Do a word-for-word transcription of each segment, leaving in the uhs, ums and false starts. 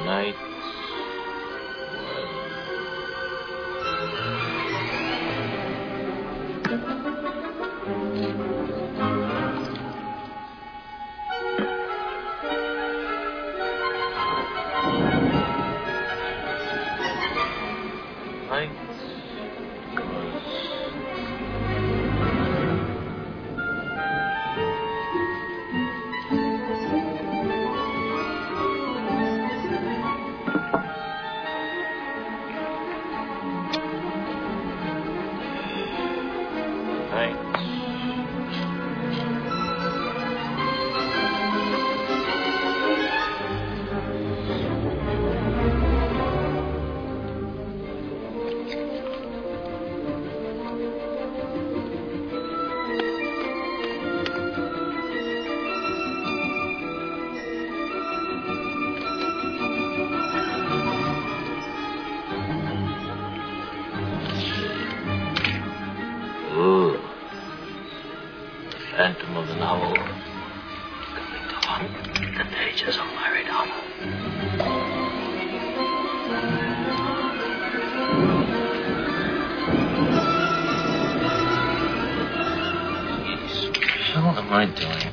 night Phantom of the novel, coming to haunt the pages of Larry Donna. Jeez, what the hell am I doing?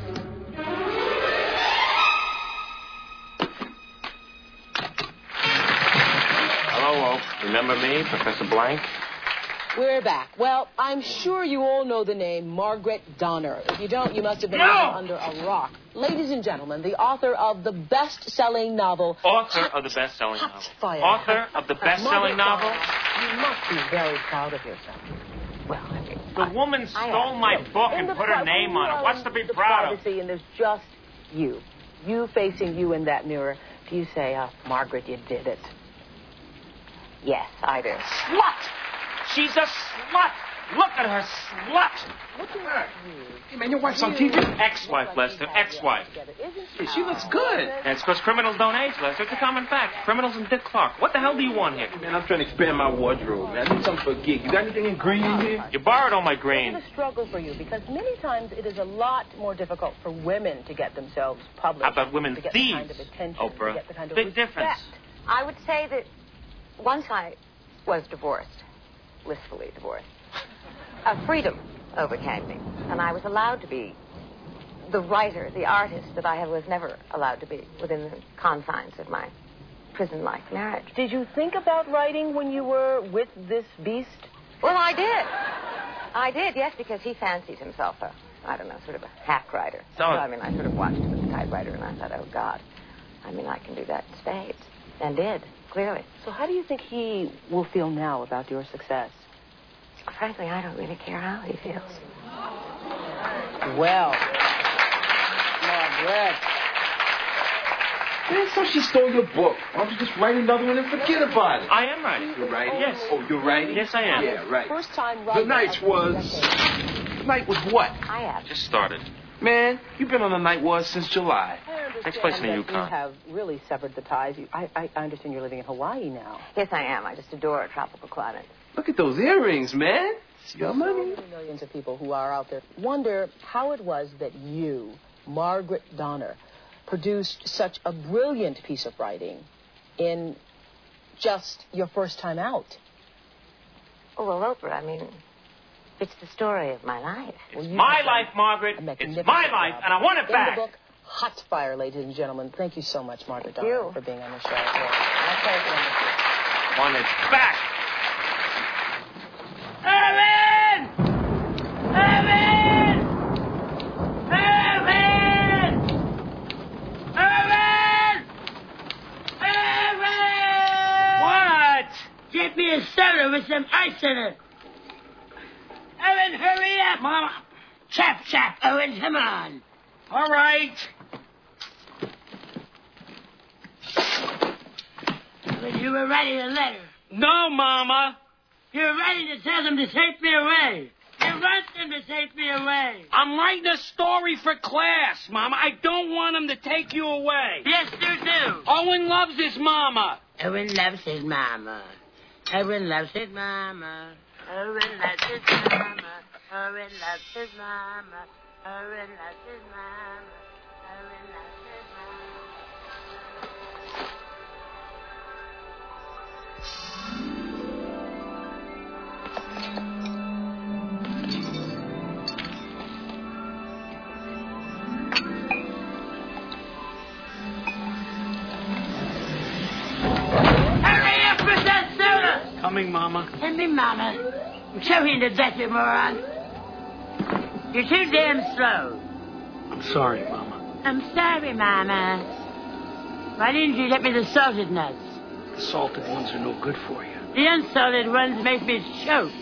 Hello, Oak. Remember me, Professor Blank? We're back. Well, I'm sure you all know the name Margaret Donner. If you don't, you must have been No! under a rock. Ladies and gentlemen, the author of the best-selling novel... Author Hot, of the best-selling Hot novel. Fire. Author of the best-selling novel. You must be very proud of yourself. Well, I mean, The I, woman I stole my Look, book in and the put her pri- name when on you it. are What's in to be the proud of? privacy and there's just you. You facing you in that mirror. Do you say, uh, Margaret, you did it? Yes, I do. Slut! She's a slut! Look at her, slut! Look at her. Hey, man, your wife's on T V. Ex-wife, Lester, ex-wife. Hey, she looks good. And it's because criminals don't age, Lester. It's a common fact. Criminals and Dick Clark. What the hell do you want here? Man, I'm trying to expand my wardrobe, man. I need something for a gig. You got anything in green in here? You borrowed all my green. It's a struggle for you because many times it is a lot more difficult for women to get themselves published. How about women to get thieves, the kind of attention, Oprah? to get the kind of Big respect. difference. I would say that once I was divorced, blissfully divorced, a freedom overcame me, and I was allowed to be the writer, the artist that I was never allowed to be within the confines of my prison-like marriage. Did you think about writing when you were with this beast? Well, I did. I did, yes, because he fancied himself a, I don't know, sort of a hack writer. Oh. So, I mean, I sort of watched him as a typewriter, and I thought, oh, God, I mean, I can do that in spades. And did, clearly. So how do you think he will feel now about your success? Frankly, I don't really care how he feels. Well, Margaret. Man, so she stole your book. Why don't you just write another one and forget about it? I am writing. You're writing? Yes. Oh, you're writing? Yes, I am. Yeah, right. First time The writing. night was... The night was what? I have. Just started. Man, you've been on the night was since July. I understand Takes place in the that Yukon. You have really severed the ties. You, I, I, I understand you're living in Hawaii now. Yes, I am. I just adore a tropical climate. Look at those earrings, man. It's your money. So many millions of people who are out there wonder how it was that you, Margaret Donner, produced such a brilliant piece of writing in just your first time out. Oh, well, Oprah, I mean, it's the story of my life. Well, you My have done life, Margaret. a It's magnificent my job. life, and I want it In back. the book, Hot Fire, ladies and gentlemen. Thank you so much, Margaret Thank Donner, you. for being on the show. My pleasure. Want it back. Evan! Evan! Evan! Evan! Evan! What? Get me a soda with some ice in it. Owen, hurry up. Mama. Chap, chap, Owen, come on. All right. When you were writing a letter, No, Mama. you were writing to tell them to take me away. You want them to take me away. I'm writing a story for class, Mama. I don't want him to take you away. Yes, you do. Owen loves his mama. Owen loves his mama. Owen loves his mama. Owen loves his mama. Owen loves his mama. Owen loves his mama. Owen loves his mama. coming, Mama. Tell me, Mama. Show me the better, moron. You're too damn slow. I'm sorry, Mama. I'm sorry, Mama. Why didn't you get me the salted nuts? The salted ones are no good for you. The unsalted ones make me choke.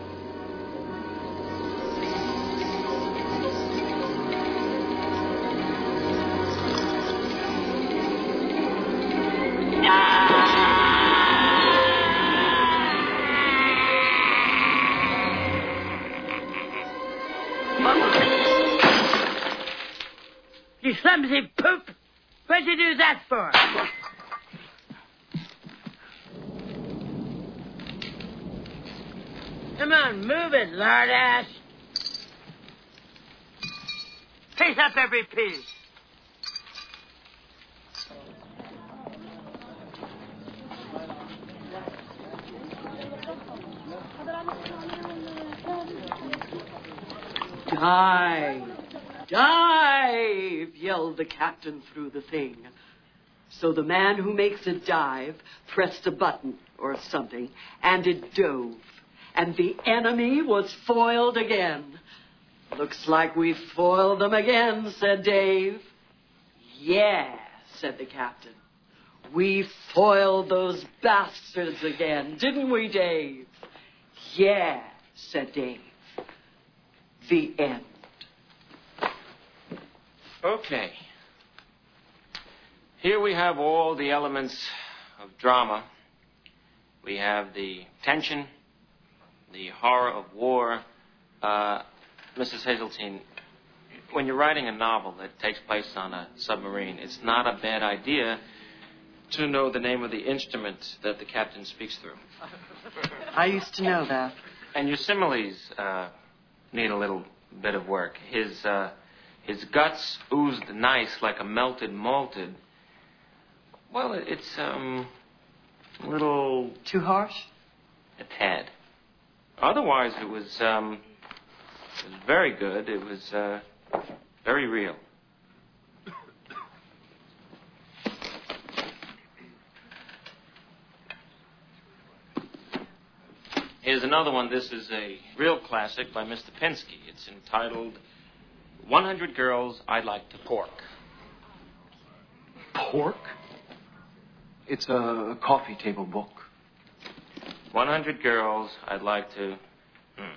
You clumsy poop! What'd you do that for? Come on, move it, lard ass. Piece up every piece. Dive! Dive! Yelled the captain through the thing. So the man who makes it dive pressed a button or something, and it dove. And the enemy was foiled again. Looks like we foiled them again, said Dave. Yeah, said the captain. We foiled those bastards again, didn't we, Dave? Yeah, said Dave. The end. Okay. Here we have all the elements of drama. We have the tension, the horror of war. Uh, Missus Hazeltine, when you're writing a novel that takes place on a submarine, it's not a bad idea to know the name of the instrument that the captain speaks through. I used to know that. And your similes uh, need a little bit of work. His uh, his guts oozed nice like a melted malted. Well, it's um a little too harsh. A tad. Otherwise, it was um it was very good. It was uh, very real. Here's another one. This is a real classic by Mister Pinsky. It's entitled one hundred Girls I'd Like to Pork. Pork? It's a coffee table book. one hundred Girls I'd Like to... Hmm.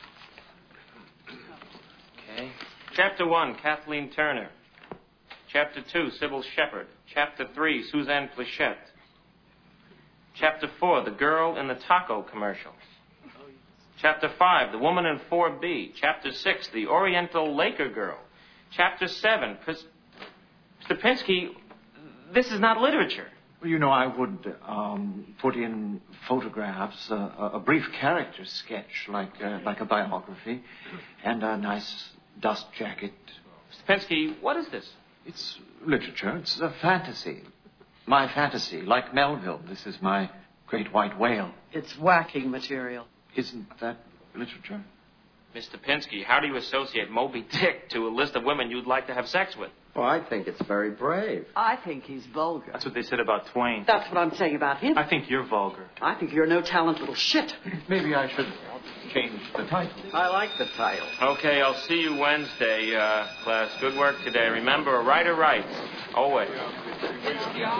Okay. Chapter one, Kathleen Turner. Chapter two, Sybil Shepherd. Chapter three, Suzanne Plachette. Chapter four, The Girl in the Taco Commercial. Chapter five, The Woman in four B. Chapter six, The Oriental Laker Girl. Chapter seven, Pris- Mister Pinsky, this is not literature. Well, you know, I would um, put in photographs, uh, a brief character sketch, like uh, like a biography, and a nice dust jacket. Mister Pinsky, what is this? It's literature. It's a fantasy. My fantasy, like Melville. This is my great white whale. It's whacking material. Isn't that literature? Mister Pinsky, how do you associate Moby Dick to a list of women you'd like to have sex with? Well, I think it's very brave. I think he's vulgar. That's what they said about Twain. That's what I'm saying about him. I think you're vulgar. I think you're no talent little shit. Maybe I should change the title. I like the title. Okay, I'll see you Wednesday, uh, class. Good work today. Remember, a writer writes. Always. What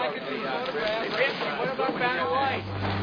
about Vanna White?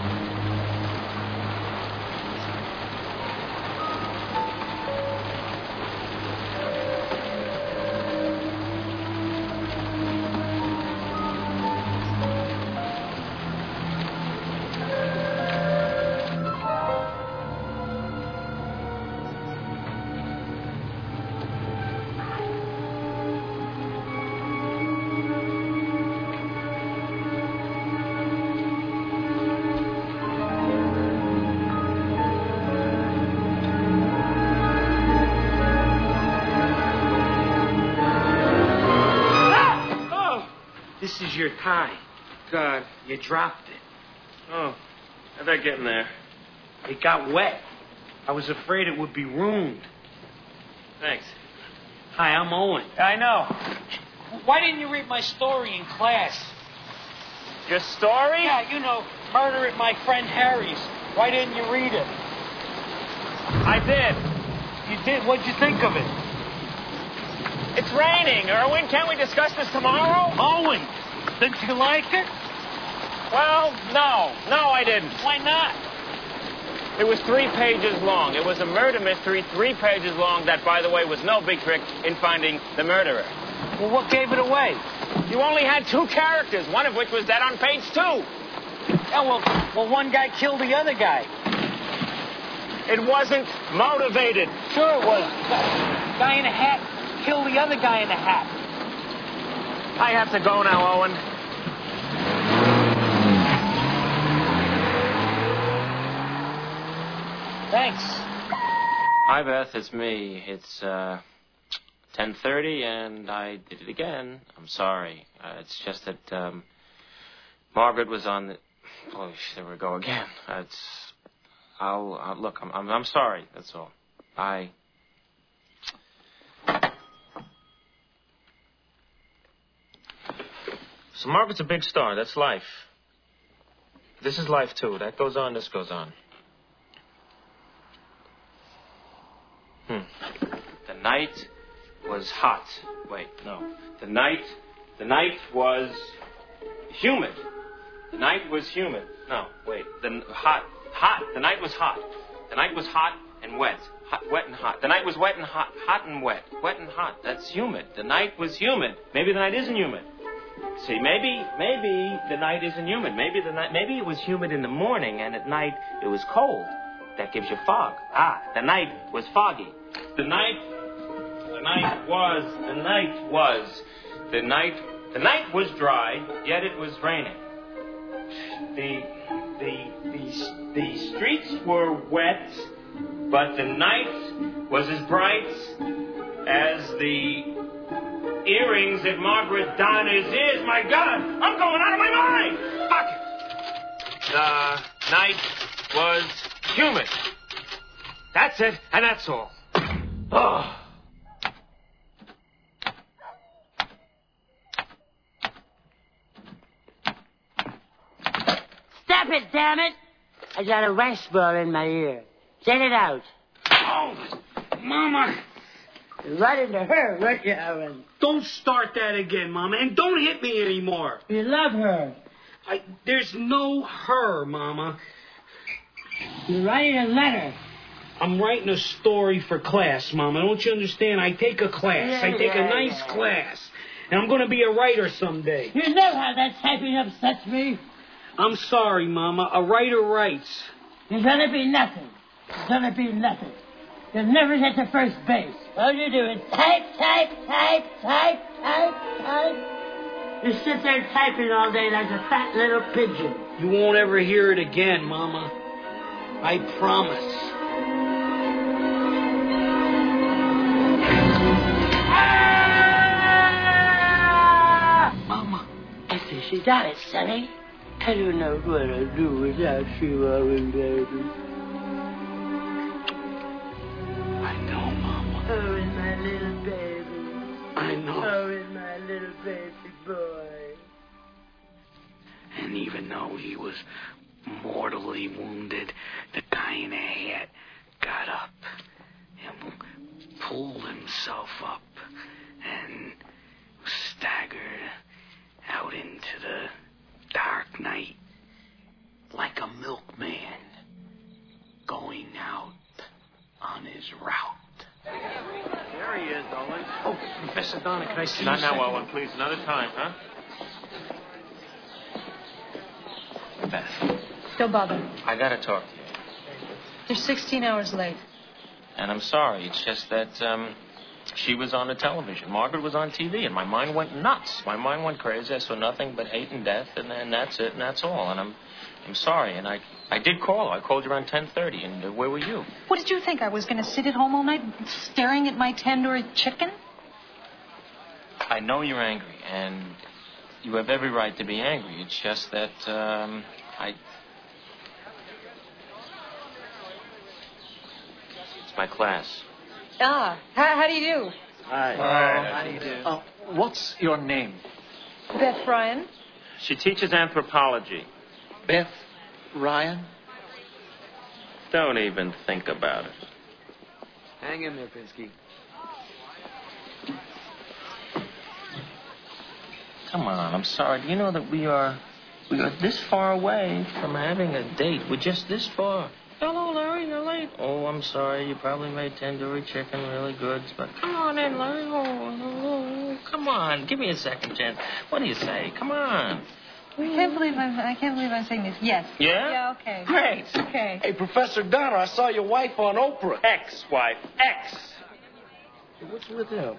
This is your tie. God, you dropped it. Oh, how'd that get in there? It got wet. I was afraid it would be ruined. Thanks. Hi, I'm Owen. I know. Why didn't you read my story in class? Your story? Yeah, you know, Murder at My Friend Harry's. Why didn't you read it? I did. You did? What'd you think of it? It's raining, Irwin. Can't we discuss this tomorrow? Owen, didn't you like it? Well, no. No, I didn't. Why not? It was three pages long. It was a murder mystery, three pages long, that, by the way, was no big trick in finding the murderer. Well, what gave it away? You only had two characters, one of which was dead on page two. Yeah, well, well, one guy killed the other guy. It wasn't motivated. Sure it was. Guy in a hat killed the other guy in a hat. I have to go now, Owen. Thanks. Hi, Beth. It's me. It's uh, ten thirty, and I did it again. I'm sorry. Uh, it's just that um, Margaret was on the... Oh, there we go again. Uh, it's... I'll... Uh, look, I'm, I'm, I'm sorry. That's all. Bye. So Margaret's a big star. That's life. This is life, too. That goes on, this goes on. Hmm. The night was hot. Wait, no. The night, the night was humid. The night was humid. No, wait. The hot, hot. The night was hot. The night was hot and wet. Hot, wet and hot. The night was wet and hot. Hot and wet. Wet and hot. That's humid. The night was humid. Maybe the night isn't humid. See, maybe, maybe the night isn't humid. Maybe the night, maybe it was humid in the morning and at night it was cold. That gives you fog. Ah, the night was foggy. The night, the night was, the night was, the night, the night was dry, yet it was raining. The, the, the, the streets were wet, but the night was as bright as the earrings at Margaret Donner's ears. My God, I'm going out of my mind! Fuck it. The night was humid. That's it, and that's all. Oh. Stop it, damn it! I got a rice ball in my ear. Get it out. Oh, Mama! Right into her, weren't you, Owen? Don't start that again, Mama, and don't hit me anymore. You love her. I, there's no her, Mama. You're writing a letter. I'm writing a story for class, Mama. Don't you understand? I take a class. Yeah, I take yeah, a nice yeah. class. And I'm going to be a writer someday. You know how that typing upsets me. I'm sorry, Mama. A writer writes. You're going to be nothing. You're going to be nothing. You'll never get to first base. All you do is type, type, type, type, type, type. You sit there typing all day like a fat little pigeon. You won't ever hear it again, Mama. I promise. Mama. I think she got it, Sonny. I don't know what I'd do without you, Owen, baby. I know, Mama. Owen, my little baby. I know. Owen, my little baby boy. And even though he was mortally wounded, the guy in the hat got up and pulled himself up and staggered out into the dark night like a milkman going out on his route. There he is, Owen. Oh, Professor Donner, can I see Not you? now, Owen, please. Another time, huh? Beth, Don't bother. I gotta talk to you. You're sixteen hours late. And I'm sorry. It's just that um, she was on the television. Margaret was on T V, and my mind went nuts. My mind went crazy. I saw nothing but hate and death, and then that's it, and that's all. And I'm, I'm sorry. And I, I did call her. I called you around ten thirty. And uh, where were you? What did you think? I was going to sit at home all night staring at my tandoori chicken? I know you're angry, and you have every right to be angry. It's just that um, I. It's my class. Ah, how, how do you do? Hi. Hi. How do you do? Uh, what's your name? Beth Ryan. She teaches anthropology. Beth Ryan? Don't even think about it. Hang in there, Pinsky. Come on, I'm sorry. Do you know that we are we are this far away from having a date? We're just this far. Hello, Larry, you're late. Oh, I'm sorry. You probably made tandoori chicken really good, but come on in, Larry. Oh, oh, oh, come on. Give me a second chance. What do you say? Come on. I can't believe I'm. I can't believe I'm saying this. Yes. Yeah? Yeah. Okay. Great. Okay. Hey, Professor Donner, I saw your wife on Oprah. Ex-wife. Ex. What's with him?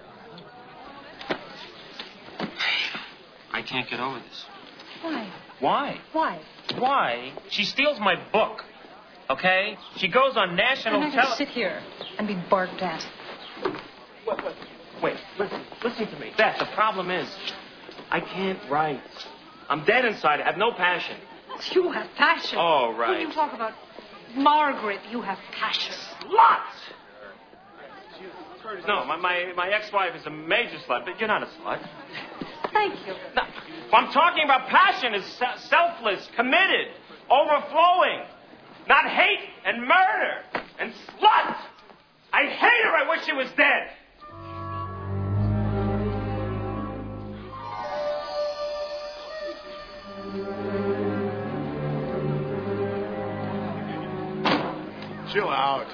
I can't get over this. Why? Why? Why? Why? She steals my book. Okay? She goes on national I'm not going to television. sit here and be barked at. Wait, wait, wait, listen, listen to me. Beth, the problem is, I can't write. I'm dead inside. I have no passion. You have passion. Oh, right. When you talk about Margaret, you have passion. Slut! No, my, my, my ex-wife is a major slut, but you're not a slut. Thank you. No, I'm talking about passion is se- selfless, committed, overflowing, not hate and murder and slut. I hate her. I wish she was dead. Chill out.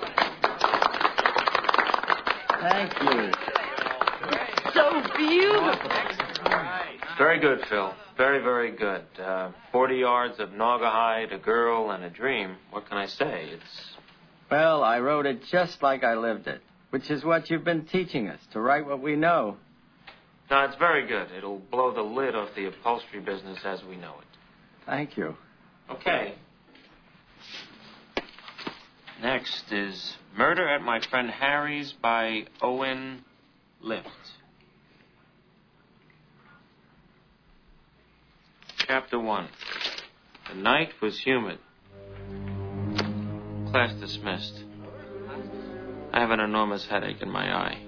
Thank you. So beautiful. Very good, Phil. Very, very good. Uh, Forty yards of Naugahyde, a girl, and a dream. What can I say? It's... Well, I wrote it just like I lived it, which is what you've been teaching us, to write what we know. No, it's very good. It'll blow the lid off the upholstery business as we know it. Thank you. Okay. Next is Murder at My Friend Harry's by Owen Lift. Chapter one. The night was humid. Class dismissed. I have an enormous headache in my eye.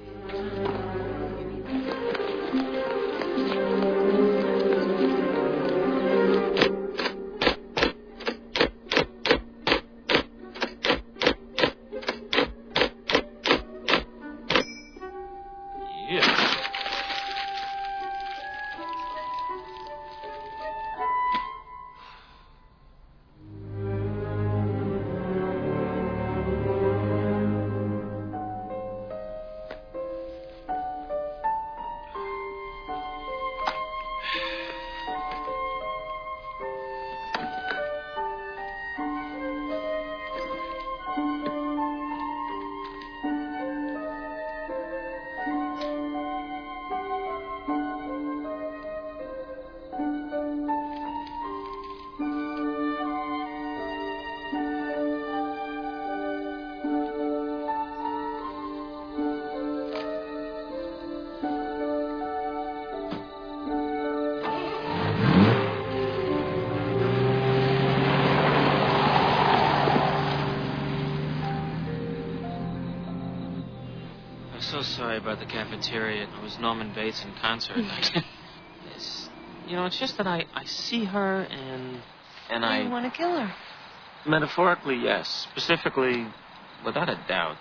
So sorry about the cafeteria. It was Norman Bates in concert. It's, you know, it's just that I, I see her and and I... You want to kill her? Metaphorically, yes. Specifically, without a doubt.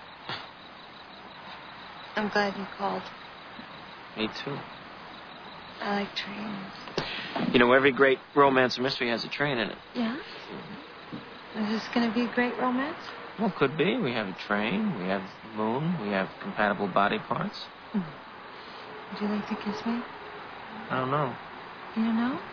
I'm glad you called. Me too. I like trains. You know, every great romance or mystery has a train in it. Yeah? Is this going to be a great romance? Well, could be. We have a train, we have the moon, we have compatible body parts. Mm. Would you like to kiss me? I don't know. You don't know?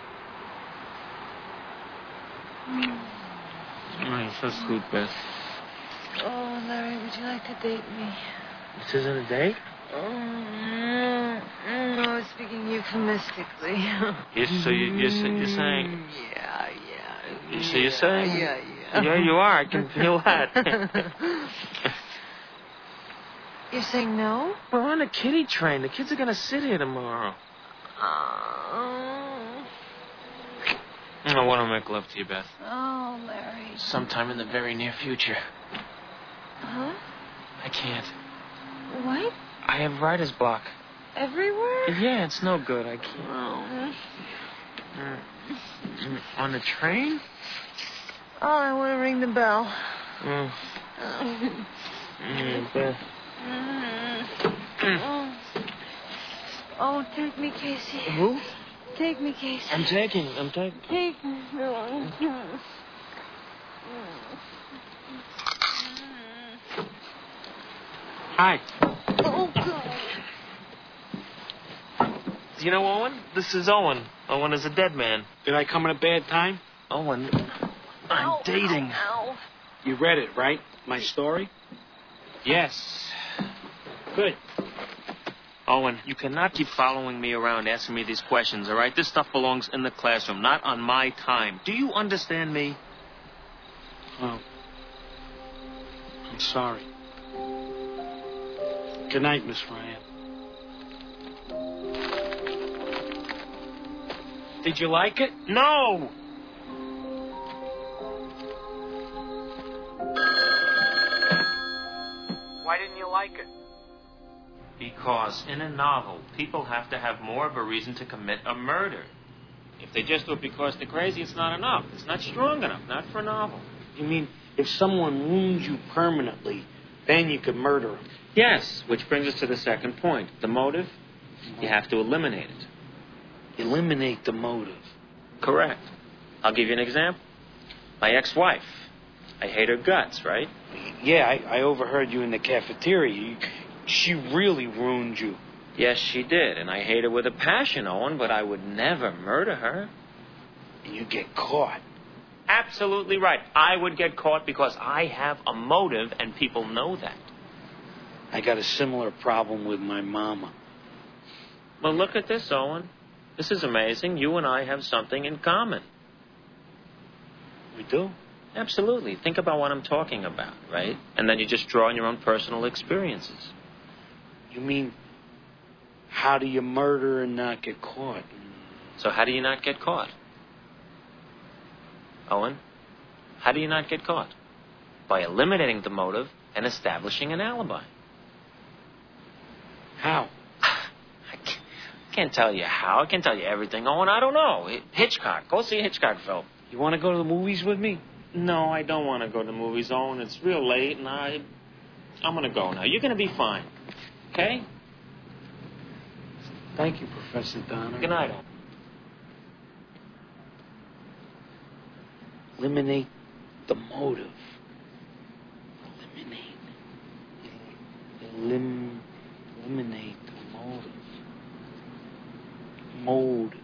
Mm. Oh, you're so sweet, Beth. Oh, Larry, would you like to date me? This isn't a date? Oh, no, I was speaking euphemistically. You, so you, you're, you're saying... Yeah, yeah. So you're saying... Yeah, yeah. Yeah, you are. I can feel that. You're saying no? We're on a kiddie train. The kids are going to sit here tomorrow. Oh. I want to make love to you, Beth. Oh, Larry. Sometime in the very near future. Huh? I can't. What? I have writer's block. Everywhere? Yeah, it's no good. I can't. Oh. Mm. Mm. On the train? Oh, I want to ring the bell. Mm. Oh. Mm, Beth. Oh. Oh, take me, Casey. Who? Take me, Casey. I'm taking. I'm taking. Take me. Hi. Oh, God. Do you know Owen? This is Owen. Owen is a dead man. Did I come at a bad time? Owen, I'm Ow, dating. Ow, ow. You read it, right? My story? Yes. Good. Owen, you cannot keep following me around asking me these questions, all right? This stuff belongs in the classroom, not on my time. Do you understand me? Oh. I'm sorry. Good night, Miss Ryan. Did you like it? No! Why didn't you like it? Because in a novel, people have to have more of a reason to commit a murder. If they just do it because they're crazy, it's not enough. It's not strong enough, not for a novel. You mean if someone wounds you permanently, then you could murder them? Yes, which brings us to the second point. The motive, you have to eliminate it. Eliminate the motive. Correct. I'll give you an example. My ex-wife. I hate her guts, right? Yeah, I, I overheard you in the cafeteria. You, she really ruined you. Yes, she did, and I hate her with a passion, Owen, but I would never murder her. And you get caught. Absolutely right. I would get caught because I have a motive, and people know that. I got a similar problem with my mama. Well, look at this, Owen. This is amazing. You and I have something in common. We do? Absolutely. Think about what I'm talking about, right? And then you just draw on your own personal experiences. You mean, how do you murder and not get caught? So how do you not get caught? Owen, how do you not get caught? By eliminating the motive and establishing an alibi. How? I can't, I can't tell you how. I can't tell you everything, Owen. I don't know. Hitchcock. Go see a Hitchcock film. You want to go to the movies with me? No, I don't want to go to the movies, Owen. It's real late, and I... I'm going to go now. You're going to be fine. Okay? Thank you, Professor Donner. Good night, Owen. Eliminate the motive. Eliminate. Elim... Eliminate the motive. Motive.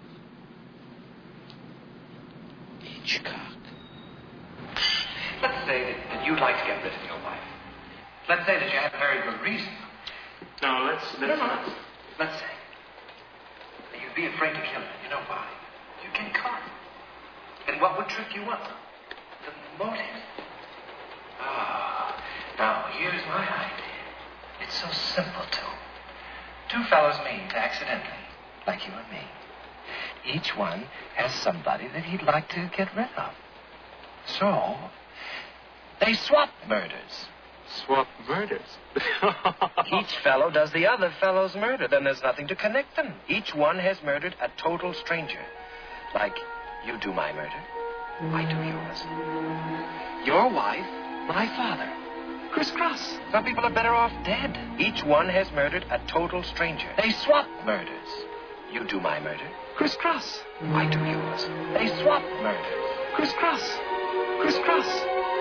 Hitchcock. Let's say that, that you'd like to get rid of your wife. Let's say that you have a very good reason. No, let's... let's no, no, let's, let's say that you'd be afraid to kill her. You know why? You get caught. And what would trip you up? The motive. Ah, now here's my idea. It's so simple, too. Two fellows meet accidentally, like you and me. Each one has somebody that he'd like to get rid of. So, they swap murders. Swap murders? Each fellow does the other fellow's murder. Then there's nothing to connect them. Each one has murdered a total stranger. Like, you do my murder, I do yours. Your wife, my father. Crisscross. Some people are better off dead. Each one has murdered a total stranger. They swap murders. You do my murder. Crisscross. I do yours. They swap murders. Crisscross. Crisscross.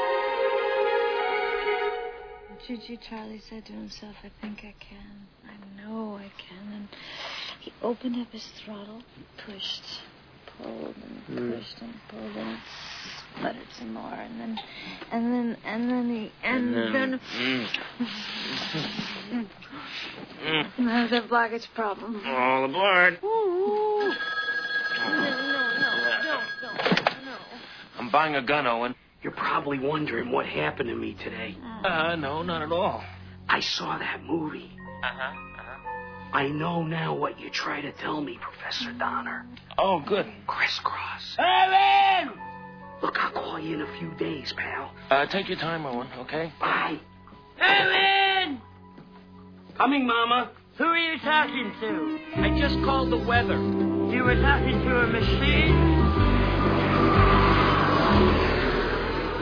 Gigi Charlie said to himself, I think I can. I know I can. And he opened up his throttle, pushed, pulled, and pushed, and pulled, and sputtered some more. And then, and then, and then he, and, and then... then Mm. Mm. There's a blockage problem. All aboard. Ooh. No, no, no, no, no, no. I'm buying a gun, Owen. You're probably wondering what happened to me today. Uh, no, not at all. I saw that movie. Uh-huh, uh-huh. I know now what you try to tell me, Professor Donner. Oh, good. Crisscross. Evan! Look, I'll call you in a few days, pal. Uh, take your time, Owen, okay? Bye. Evan! Coming, Mama. Who are you talking to? I just called the weather. You were talking to a machine?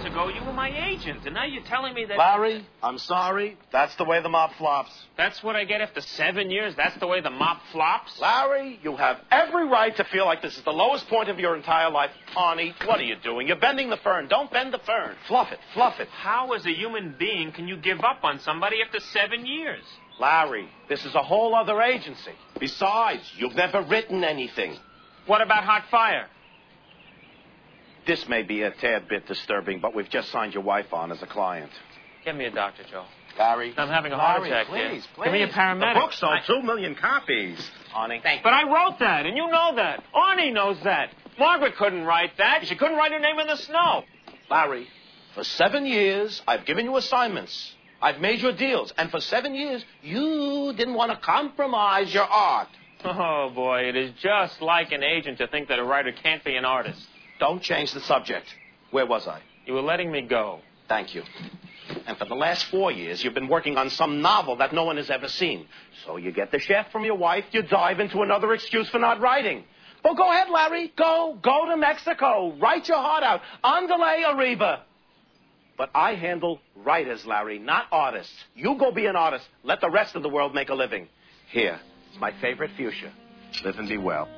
ago, you were my agent, and now you're telling me that... Larry, I'm sorry. That's the way the mob flops. That's what I get after seven years? That's the way the mop flops? Larry, you have every right to feel like this is the lowest point of your entire life. Arnie, what are you doing? You're bending the fern. Don't bend the fern. Fluff it. Fluff it. How, as a human being, can you give up on somebody after seven years? Larry, this is a whole other agency. Besides, you've never written anything. What about Hot Fire? This may be a tad bit disturbing, but we've just signed your wife on as a client. Get me a doctor, Joe. Larry. I'm having a heart Larry, attack please, here. please. Give me a paramedic. The book sold I... two million copies. Arnie. Thank but I wrote that, and you know that. Arnie knows that. Margaret couldn't write that. She couldn't write her name in the snow. Larry, for seven years, I've given you assignments. I've made your deals. And for seven years, you didn't want to compromise your art. Oh, boy, it is just like an agent to think that a writer can't be an artist. Don't change the subject. Where was I? You were letting me go. Thank you. And for the last four years, you've been working on some novel that no one has ever seen. So you get the shaft from your wife, you dive into another excuse for not writing. Well, go ahead, Larry. Go. Go to Mexico. Write your heart out. Andale arriba. But I handle writers, Larry, not artists. You go be an artist. Let the rest of the world make a living. Here, it's my favorite fuchsia. Live and be well.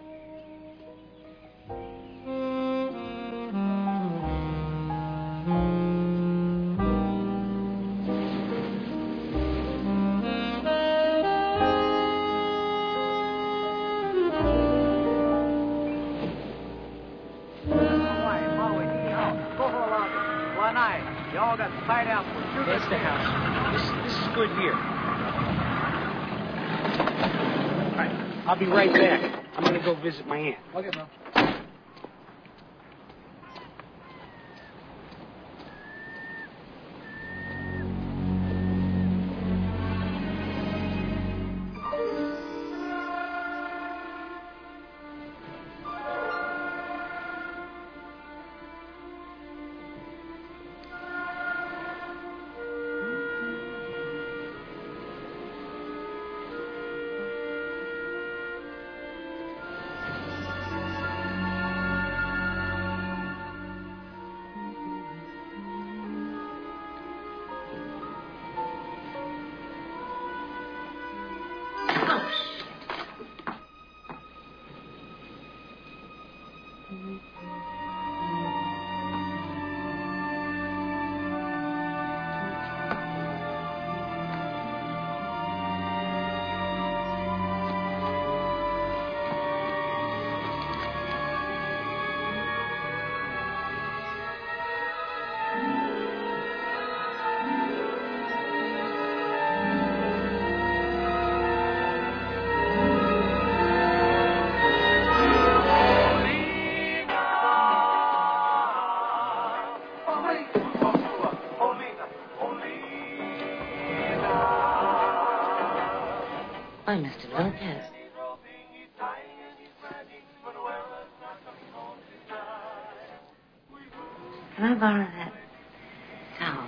Y'all got tied out for sugar. That's the house. This, this is good here. All right, I'll be right back. I'm going to go visit my aunt. Okay, bro. Why, Mister Lopez. Can I borrow that towel?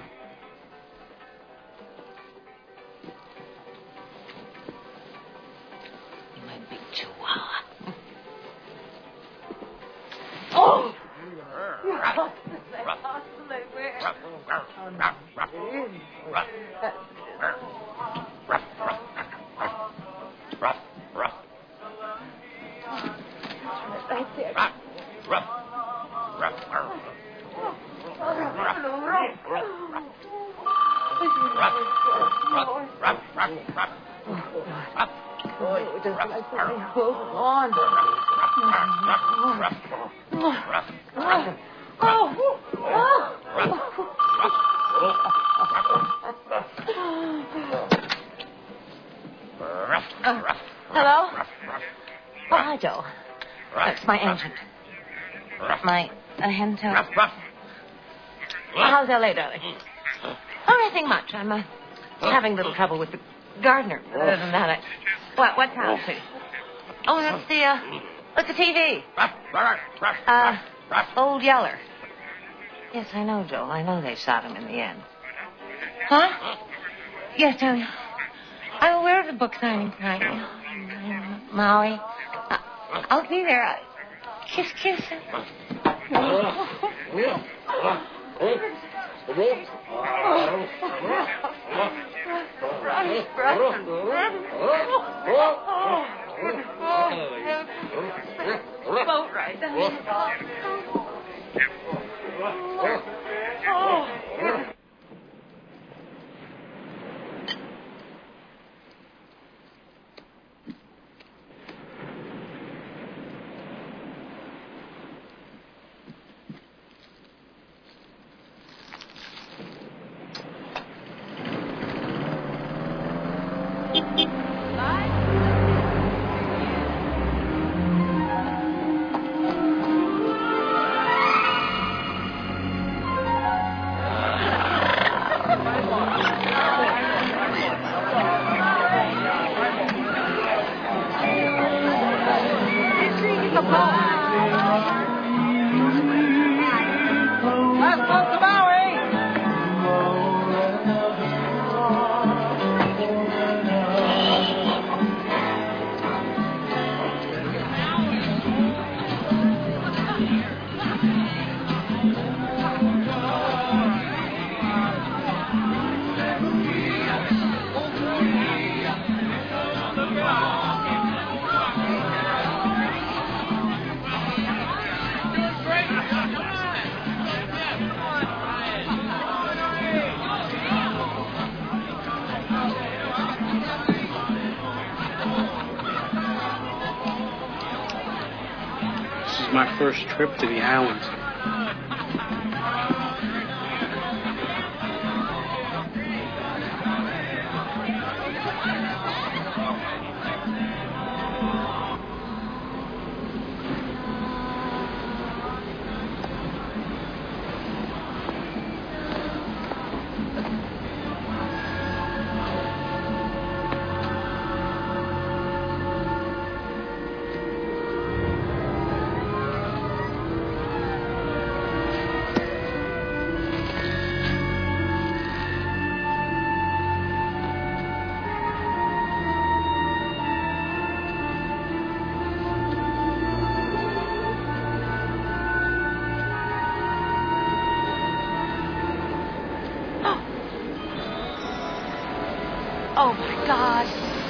You my big chihuahua. Oh! Right there. Ruff, ruff, ruff, ruff. Oh, it doesn't like to be hold on. Uh, hello? Oh, hi, Joe. That's my agent. My uh, hen toad. How's L A, darling? Oh, nothing much. I'm uh, having a little trouble with the gardener. Other than that, I... What, what's house, please? Oh, that's the, uh, that's the T V. Uh, Old Yeller. Yes, I know, Joel. I know they shot him in the end. Huh? Yes, Joe. I'm aware of the book signing tonight. Maui. Uh, I'll be there. Uh, kiss, kiss. Boat ride. My first trip to the islands. Oh, my God.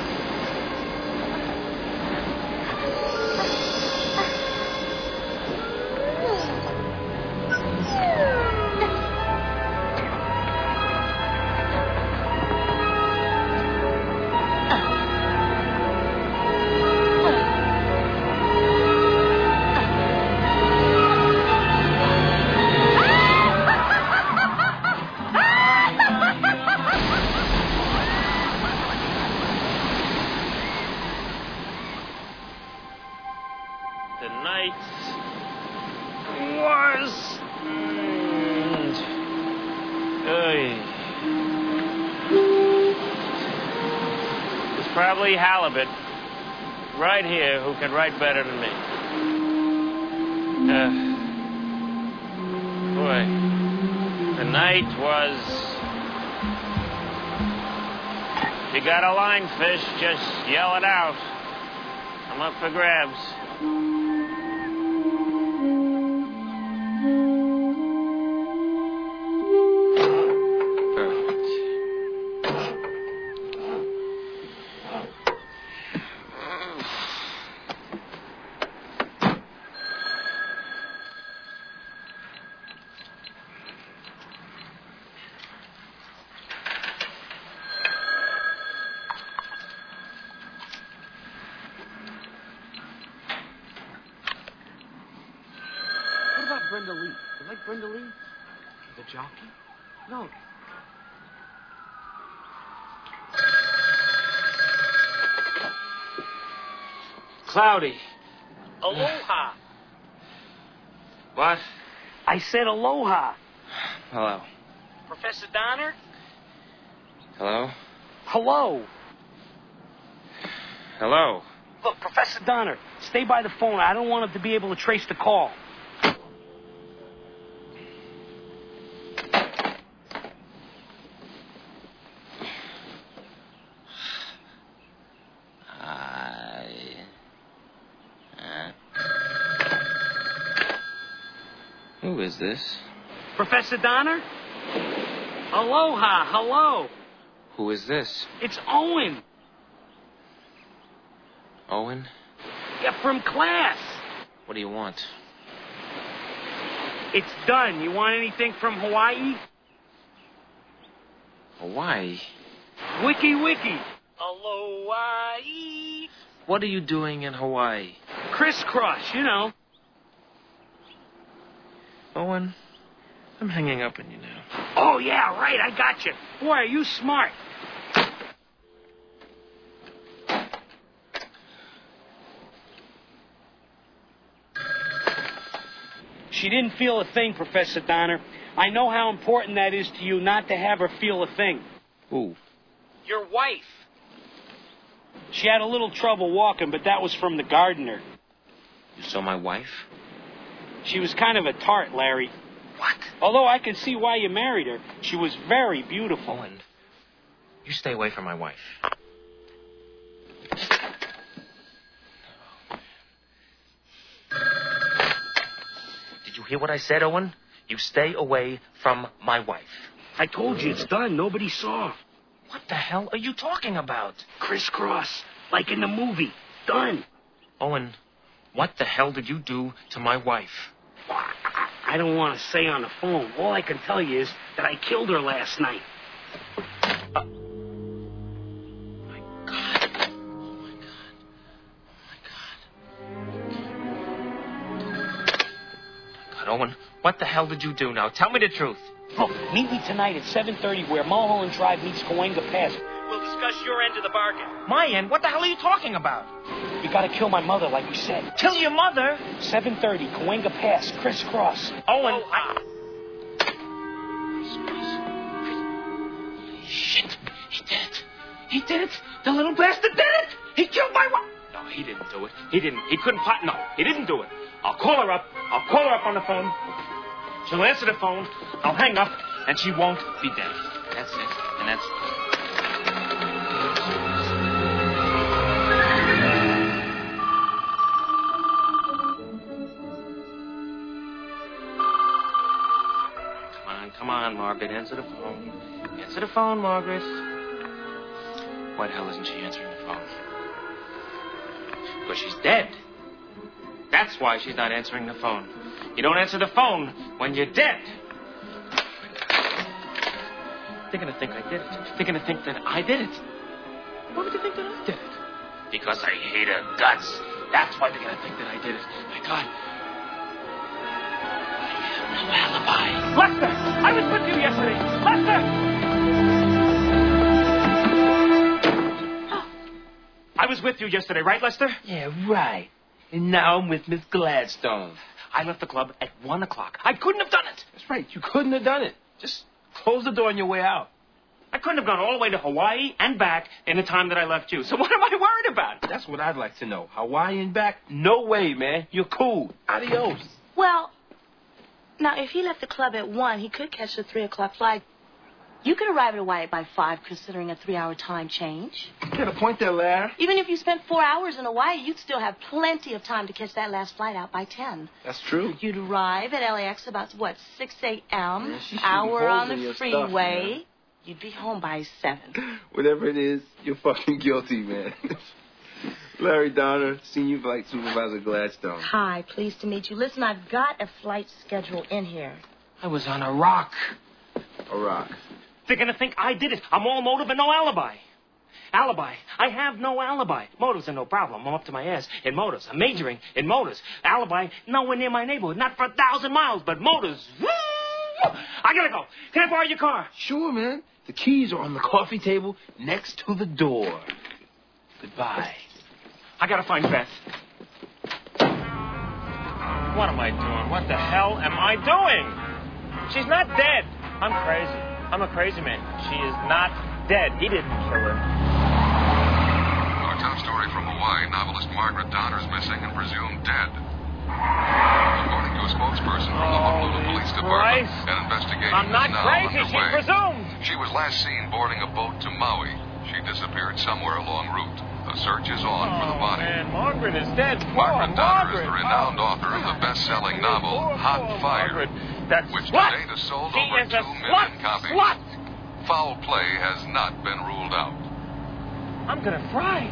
The night was... Oy. It's probably Halibut, right here, who can write better than me. Uh, boy, the night was... If you got a line fish, just yell it out. I'm up for grabs. Brenda Lee. You like Brenda Lee? The jockey? No. Cloudy. Aloha. What? I said aloha. Hello. Professor Donner? Hello? Hello. Hello. Look, Professor Donner, stay by the phone. I don't want him to be able to trace the call. Who is this? Professor Donner? Aloha, hello. Who is this? It's Owen. Owen? Yeah, from class. What do you want? It's done. You want anything from Hawaii? Hawaii? Wiki wiki. Hawaii. What are you doing in Hawaii? Crisscross, you know. Owen, I'm hanging up on you now. Oh, yeah, right. I got you. Boy, are you smart. She didn't feel a thing, Professor Donner. I know how important that is to you not to have her feel a thing. Who? Your wife. She had a little trouble walking, but that was from the gardener. You saw my wife? She was kind of a tart, Larry. What? Although I can see why you married her. She was very beautiful. Owen, you stay away from my wife. Did you hear what I said, Owen? You stay away from my wife. I told you it's done. Nobody saw. What the hell are you talking about? Crisscross. Like in the movie. Done. Owen, what the hell did you do to my wife? I don't want to say on the phone. All I can tell you is that I killed her last night. Uh, my God. Oh, my God. Oh, my God. God, Owen, what the hell did you do now? Tell me the truth. Look, meet me tonight at seven thirty where Mulholland Drive meets Cahuenga Pass. We'll discuss your end of the bargain. My end? What the hell are you talking about? You gotta kill my mother, like you said. Kill your mother? seven thirty, Cahuenga Pass, Crisscross. Owen, I... Shit. He did it. He did it. The little bastard did it. He killed my wife. No, he didn't do it. He didn't. He couldn't pot. No, he didn't do it. I'll call her up. I'll call her up on the phone. She'll answer the phone. I'll hang up, and she won't be dead. That's it. And that's... Come on, come on, Margaret. Answer the phone. Answer the phone, Margaret. Why the hell isn't she answering the phone? Because she's dead. That's why she's not answering the phone. You don't answer the phone when you're dead. They're going to think I did it. They're going to think that I did it. Why would they think that I did it? Because I hate her guts. That's why they're going to think that I did it. My God. I have no alibi. Lester! I was with you yesterday. Lester! I was with you yesterday, right, Lester? Yeah, right. And now I'm with Miss Gladstone. I left the club at one o'clock. I couldn't have done it. That's right. You couldn't have done it. Just close the door on your way out. I couldn't have gone all the way to Hawaii and back in the time that I left you. So what am I worried about? That's what I'd like to know. Hawaii and back? No way, man. You're cool. Adios. Well, now, if he left the club at one, he could catch the three o'clock flight. You could arrive at Hawaii by five, considering a three-hour time change. You got a point there, Larry. Even if you spent four hours in Hawaii, you'd still have plenty of time to catch that last flight out by ten. That's true. You'd arrive at L A X about, what, six a.m., Yeah, hour on the freeway. Stuff, You'd be home by seven. Whatever it is, you're fucking guilty, man. Larry Donner, Senior Flight Supervisor Gladstone. Hi, pleased to meet you. Listen, I've got a flight schedule in here. I was on a rock. A rock. They're going to think I did it. I'm all motive and no alibi. Alibi. I have no alibi. Motives are no problem. I'm up to my ass in motives. I'm majoring in motives. Alibi, nowhere near my neighborhood. Not for a thousand miles, but motives. I gotta go. Can I borrow your car? Sure, man. The keys are on the coffee table next to the door. Goodbye. I gotta find Beth. What am I doing? What the hell am I doing? She's not dead. I'm crazy. I'm a crazy man. She is not dead. He didn't kill her. Our top story from Hawaii, novelist Margaret Donner is missing and presumed dead. According to a spokesperson from the Honolulu Police Department, Christ. an investigation I'm not is now crazy. underway. She's presumed. She was last seen boarding a boat to Maui. She disappeared somewhere along route. A search is on Oh, for the body. man, Margaret is dead. Poor Margaret Donner is Margaret. the renowned Oh, author of the best-selling novel poor, Hot poor Fire. Margaret. That's which slut. to date has sold She over is a two slut. million copies. Slut. Foul play has not been ruled out. I'm gonna fry.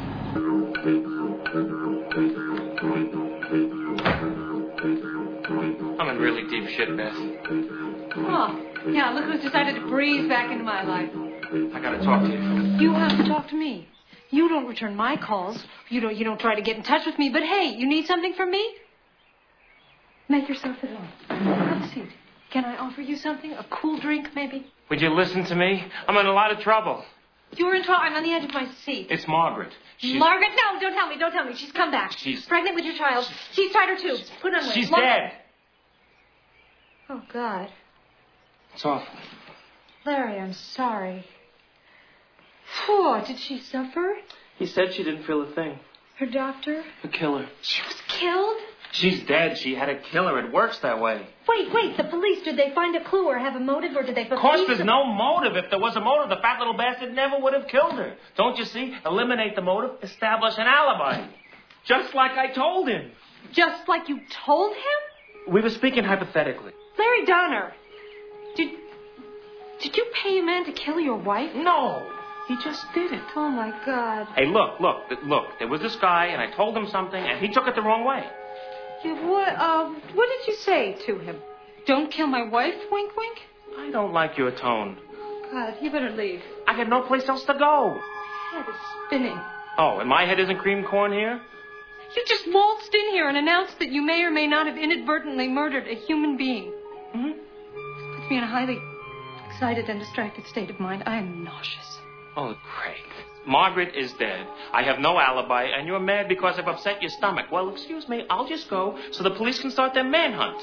I'm in really deep shit, Beth. Oh, yeah, look who's decided to breeze back into my life. I gotta talk to you. You have to talk to me. You don't return my calls. You don't, you don't try to get in touch with me. But hey, you need something from me? Make yourself at home. Have a seat. Can I offer you something? A cool drink, maybe? Would you listen to me? I'm in a lot of trouble. You're in trouble. I'm on the edge of my seat. It's Margaret. She's... Margaret, no, don't tell me, don't tell me. She's come back. She's pregnant with your child. She's tried her tubes. Put on weight. She's Margaret. dead. Oh, God. It's awful. Larry, I'm sorry. Oh, did she suffer? He said she didn't feel a thing. Her doctor? A killer. She was killed? She's dead. She had a killer. It works that way. Wait, wait. The police, did they find a clue or have a motive, or did they... Of course there's no motive. If there was a motive, the fat little bastard never would have killed her. Don't you see? Eliminate the motive, establish an alibi. Just like I told him. Just like you told him? We were speaking hypothetically. Larry Donner, did... Did you pay a man to kill your wife? No. He just did it. Oh, my God. Hey, look, look, look. There was this guy, and I told him something, and he took it the wrong way. Yeah, what, uh, what did you say to him? Don't kill my wife, wink, wink? I don't like your tone. God, you better leave. I got no place else to go. My head is spinning. Oh, and my head isn't cream corn here? You just waltzed in here and announced that you may or may not have inadvertently murdered a human being. Mm-hmm. It puts me in a highly excited and distracted state of mind. I am nauseous. Oh, great. Margaret is dead. I have no alibi, and you're mad because I've upset your stomach. Well, excuse me, I'll just go so the police can start their manhunt.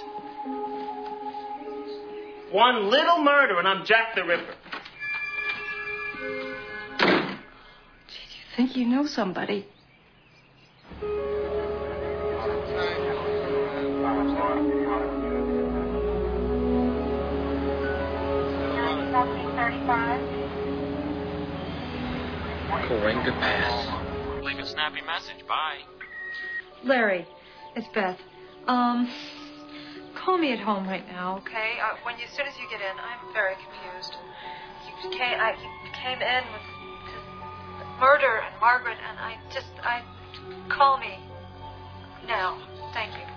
One little murder, and I'm Jack the Ripper. Gee, do you think you know somebody? Going to pass. Leave a snappy message. Bye. Larry, it's Beth. Um, call me at home right now, okay? Uh, when you, as soon as you get in, I'm very confused. You came, I, you came in with just murder and Margaret, and I just, I, call me now. Thank you.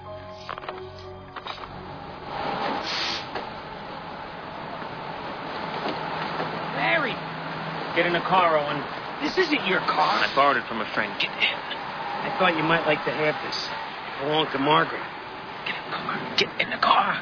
Larry! Get in the car, Owen. This isn't your car. I borrowed it from a friend. Get in. I thought you might like to have this. It belonged to Margaret. Get in the car. Get in the car.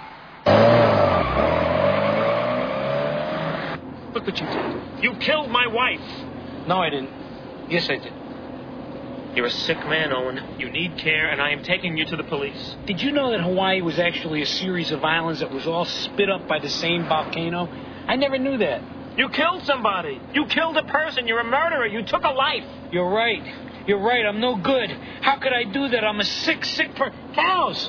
Look what you did. You killed my wife. No, I didn't. Yes, I did. You're a sick man, Owen. You need care, and I am taking you to the police. Did you know that Hawaii was actually a series of islands that was all spit up by the same volcano? I never knew that. You killed somebody. You killed a person. You're a murderer. You took a life. You're right. You're right. I'm no good. How could I do that? I'm a sick, sick per... Cows!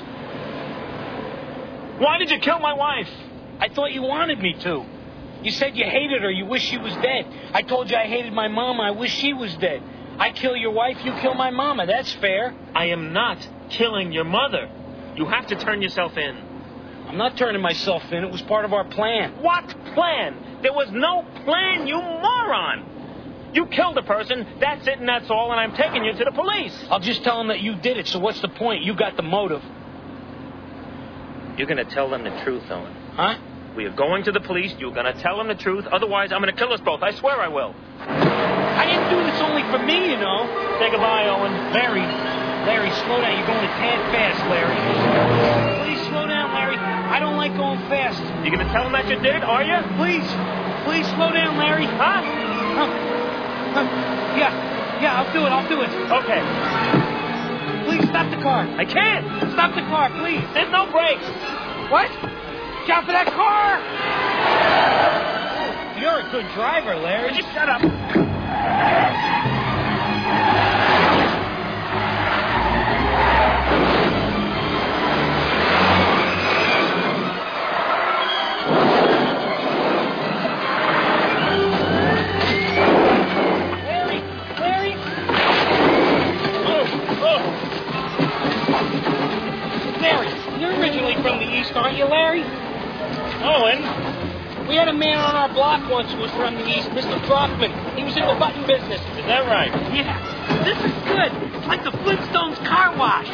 Why did you kill my wife? I thought you wanted me to. You said you hated her. You wish she was dead. I told you I hated my mama. I wish she was dead. I kill your wife. You kill my mama. That's fair. I am not killing your mother. You have to turn yourself in. I'm not turning myself in. It was part of our plan. What plan? There was no plan, you moron. You killed a person, that's it and that's all, and I'm taking you to the police. I'll just tell them that you did it, so what's the point? You got the motive. You're going to tell them the truth, Owen. Huh? We are going to the police. You're going to tell them the truth. Otherwise, I'm going to kill us both. I swear I will. I didn't do this only for me, you know. Say goodbye, Owen. Larry, Larry, slow down. You're going a tad fast, Larry. Please slow down, Larry. I don't like going fast. You going to tell them that you did, are you? Please. Please slow down, Larry. Huh? Um, um, yeah. Yeah, I'll do it. I'll do it. Okay. Please stop the car. I can't. Stop the car, please. There's no brakes. What? Get for that car! You're a good driver, Larry. Just shut up. Larry! Larry! Oh, oh. Larry, you're originally from the East, aren't you, Larry? Owen, we had a man on our block once who was from the East, Mister Troutman. He was in the button business. Is that right? Yeah. This is good. It's like the Flintstones car wash.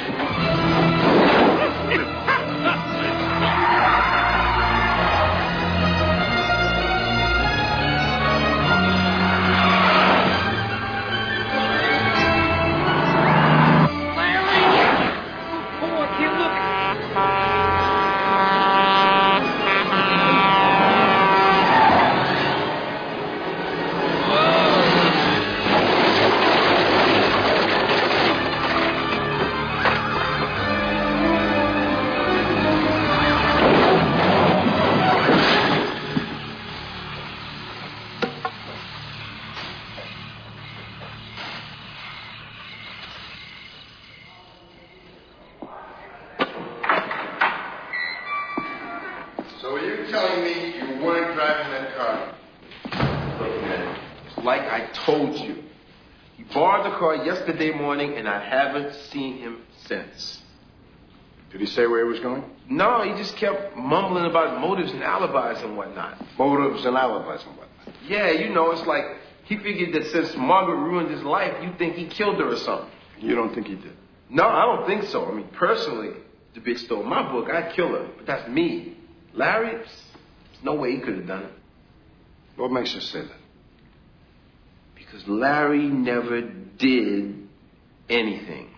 So are you telling me you weren't driving that car? Look, man, it's like I told you. He borrowed the car yesterday morning, and I haven't seen him since. Did he say where he was going? No, he just kept mumbling about motives and alibis and whatnot. Motives and alibis and whatnot. Yeah, you know, it's like he figured that since Margaret ruined his life, you think he killed her or something. You don't think he did? No, I don't think so. I mean, personally, the bitch stole my book, I'd kill her. But that's me. Larry, there's no way he could have done it. What makes you say that? Because Larry never did anything.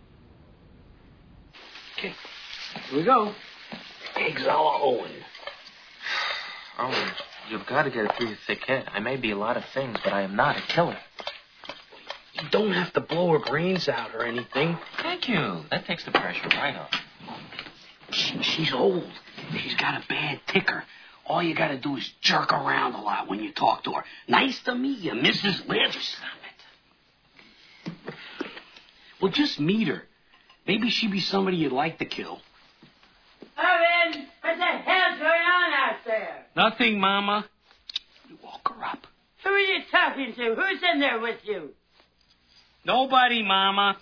Okay, here we go. Exala Owen. Owen, you've got to get it through your thick head. I may be a lot of things, but I am not a killer. You don't have to blow her brains out or anything. Thank you. That takes the pressure right off. She, she's old. She's got a bad ticker. All you got to do is jerk around a lot when you talk to her. Nice to meet you, Missus Liz. Stop it. Well, just meet her. Maybe she'd be somebody you'd like to kill. Owen, what the hell's going on out there? Nothing, Mama. You woke her up. Who are you talking to? Who's in there with you? Nobody, Mama.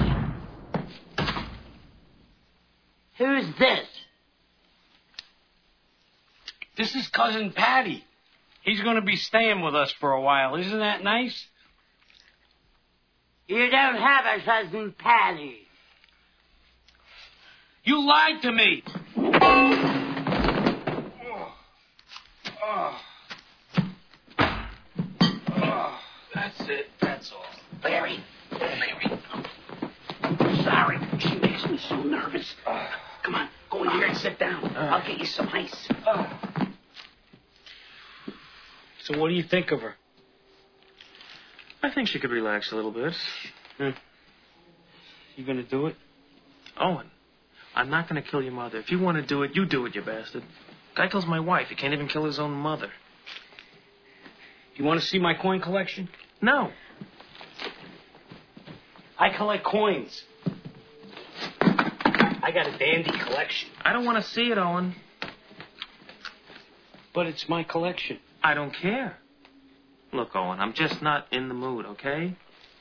Who's this? This is Cousin Patty. He's going to be staying with us for a while. Isn't that nice? You don't have a cousin Patty. You lied to me. Oh. Oh, that's it. That's all. Larry. Larry. Sorry. She makes me so nervous. Come on. Go in here and sit down. I'll get you some ice. So what do you think of her? I think she could relax a little bit. Hmm. You gonna do it? Owen, I'm not gonna kill your mother. If you want to do it, you do it, you bastard. Guy kills my wife. He can't even kill his own mother. You want to see my coin collection? No. I collect coins. I got a dandy collection. I don't want to see it, Owen. But it's my collection. I don't care. Look, Owen, I'm just not in the mood, okay?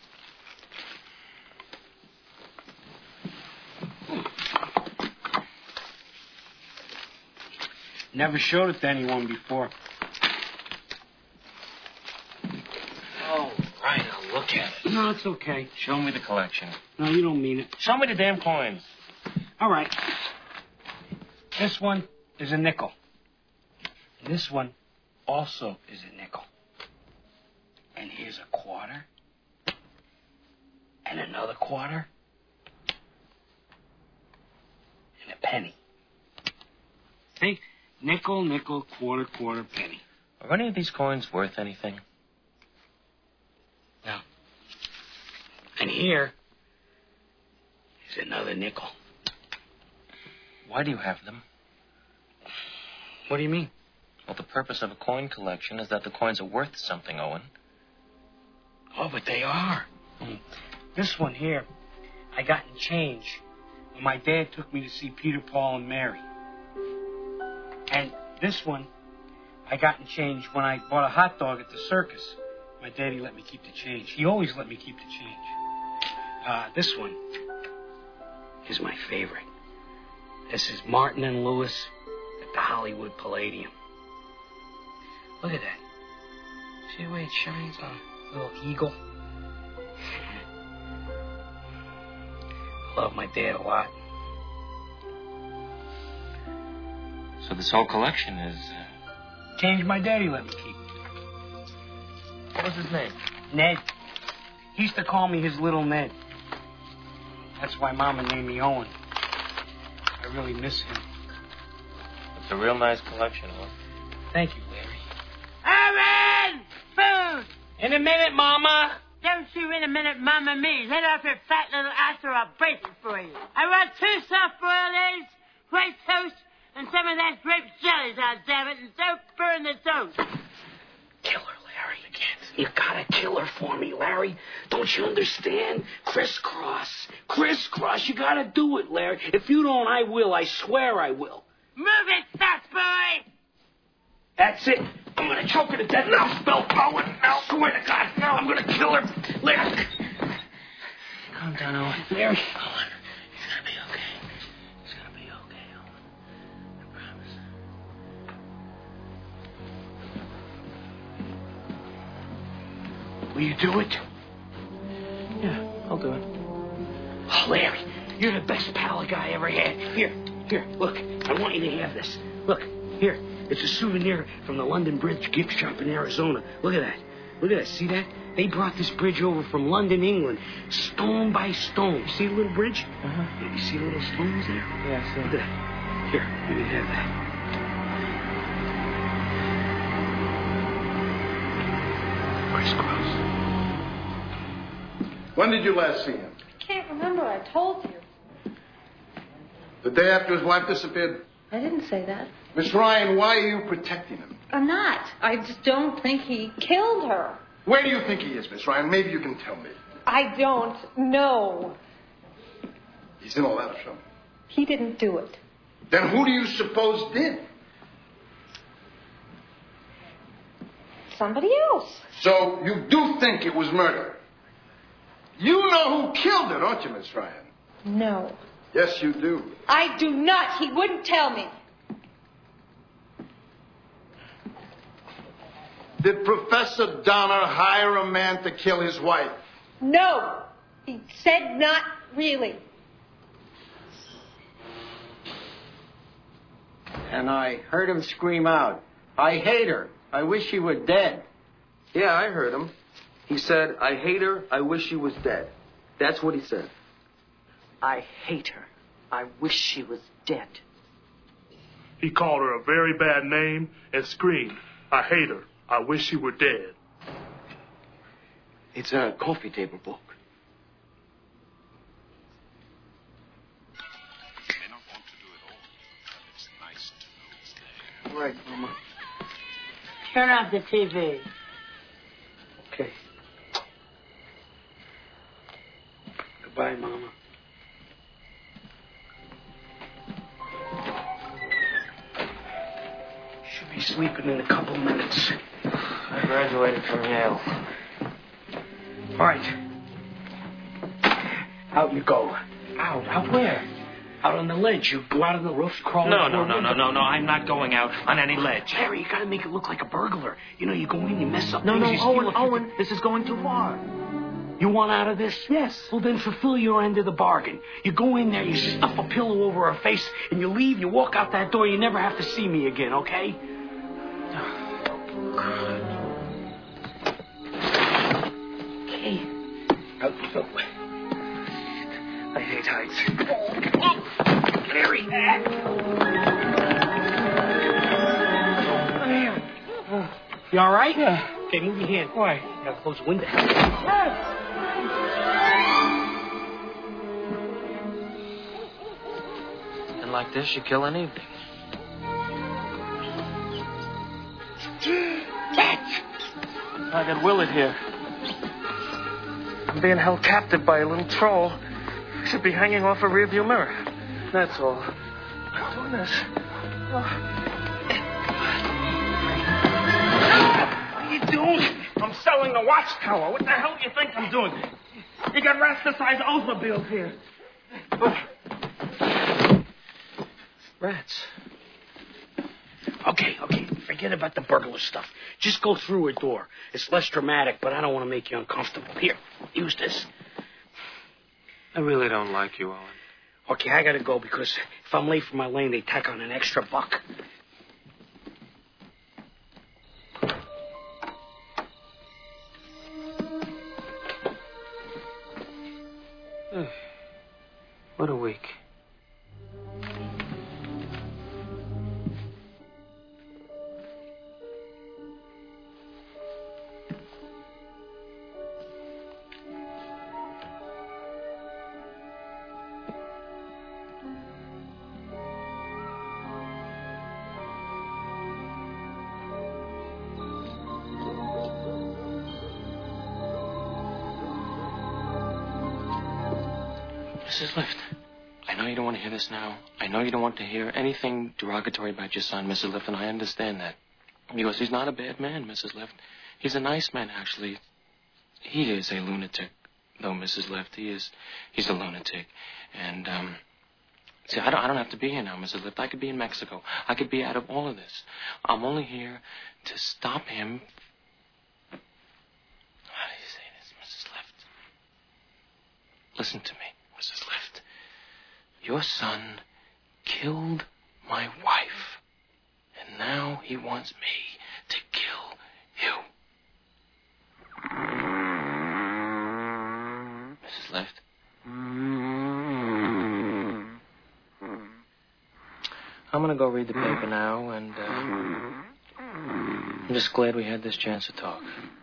Never showed it to anyone before. Oh, right, I'll look at it. No, it's okay. Show me the collection. No, you don't mean it. Show me the damn coins. All right. This one is a nickel. And this one also is a nickel. And here's a quarter. And another quarter. And a penny. See? Nickel, nickel, quarter, quarter, penny. Are any of these coins worth anything? No. And here is another nickel. Why do you have them? What do you mean? Well, the purpose of a coin collection is that the coins are worth something, Owen. Oh, but they are. This one here, I got in change when my dad took me to see Peter, Paul, and Mary. And this one, I got in change when I bought a hot dog at the circus. My daddy let me keep the change. He always let me keep the change. Uh, this one is my favorite. This is Martin and Lewis at the Hollywood Palladium. Look at that. See the way it shines on a little eagle? I love my dad a lot. So this whole collection is... Uh... Change my daddy let me keep. What was his name? Ned. He used to call me his little Ned. That's why Mama named me Owen. I really miss him. It's a real nice collection, huh? Thank you, Larry. Owen! Food! In a minute, Mama. Don't you in a minute, Mama me. Let off your fat little ass or I'll break it for you. I want two soft-boiled eggs, white toast, and some of that grape jelly, goddammit, and don't burn the toast. Kill her, Larry. You can't. You gotta kill her for me, Larry. Don't you understand? Crisscross. Crisscross. You gotta do it, Larry. If you don't, I will. I swear I will. Move it, fat boy! That's it. I'm gonna choke her to death now, Spell Owen. Now, swear to God, no. I'm gonna kill her. Larry. Calm down, Owen. Larry. Owen, he's gonna be okay. He's gonna be okay, Owen. I promise. Will you do it? Yeah, I'll do it. Oh, Larry, you're the best pal a guy ever had. Here, here, look. I want you to have this. Look, here. It's a souvenir from the London Bridge gift shop in Arizona. Look at that. Look at that. See that? They brought this bridge over from London, England, stone by stone. You see the little bridge? Uh-huh. You see the little stones there? Yeah, I see. Look at that. Here, you can have Crisscross. When did you last see him? I can't remember. I told you. The day after his wife disappeared? I didn't say that. Miss Ryan, why are you protecting him? I'm not. I just don't think he killed her. Where do you think he is, Miss Ryan? Maybe you can tell me. I don't know. He's in all that trouble. He didn't do it. Then who do you suppose did? Somebody else. So you do think it was murder? You know who killed her, don't you, Miss Ryan? No. Yes, you do. I do not. He wouldn't tell me. Did Professor Donner hire a man to kill his wife? No. He said not really. And I heard him scream out, I hate her. I wish she were dead. Yeah, I heard him. He said, I hate her. I wish she was dead. That's what he said. I hate her. I wish she was dead. He called her a very bad name and screamed, I hate her. I wish she were dead. It's a coffee table book. May not want to do it all, but it's nice to know it's there. Right, Mama. Turn off the T V. Okay. Goodbye, Mama. Should be sleeping in a couple minutes. I graduated from Yale. All right. Out you go. Out? Out where? Out on the ledge. You go out on the roof, crawl No, into no, a no, no, window. no, no. I'm not going out on any ledge. Harry, you gotta make it look like a burglar. You know, you go in, you mess up No, things, no, you steal Owen, a few Owen, thi- this is going too far. You want out of this? Yes. Well, then fulfill your end of the bargain. You go in there, you stuff a pillow over her face, and you leave, you walk out that door, you never have to see me again, okay? Okay. Out you go. I hate heights. Larry. You all right? Yeah. Okay, move your hand. Why? You gotta close the window. And like this, you kill an evening. I got Willard here. I'm being held captive by a little troll. I should be hanging off a rearview mirror. That's all. I'm doing this. What are you doing? I'm selling the watchtower. What the hell do you think I'm doing? You got rats-sized Oldsmobiles here. Rats. forget about the burglar stuff. Just go through a door. It's less dramatic, but I don't want to make you uncomfortable. Here, use this. I really don't like you, Owen. Okay, I gotta go because if I'm late for my lane, they tack on an extra buck. What a week. Missus Lift, I know you don't want to hear this now. I know you don't want to hear anything derogatory about your son, Missus Lift, and I understand that. Because he's not a bad man, Missus Lift. He's a nice man, actually. He is a lunatic, though, Missus Lift. He is, he's a lunatic. And, um, see, I don't, I don't have to be here now, Missus Lift. I could be in Mexico. I could be out of all of this. I'm only here to stop him. How do you say this, Missus Lift? Listen to me. Missus Lift, your son killed my wife, and now he wants me to kill you. Missus Lift? I'm gonna go read the paper now, and uh, I'm just glad we had this chance to talk.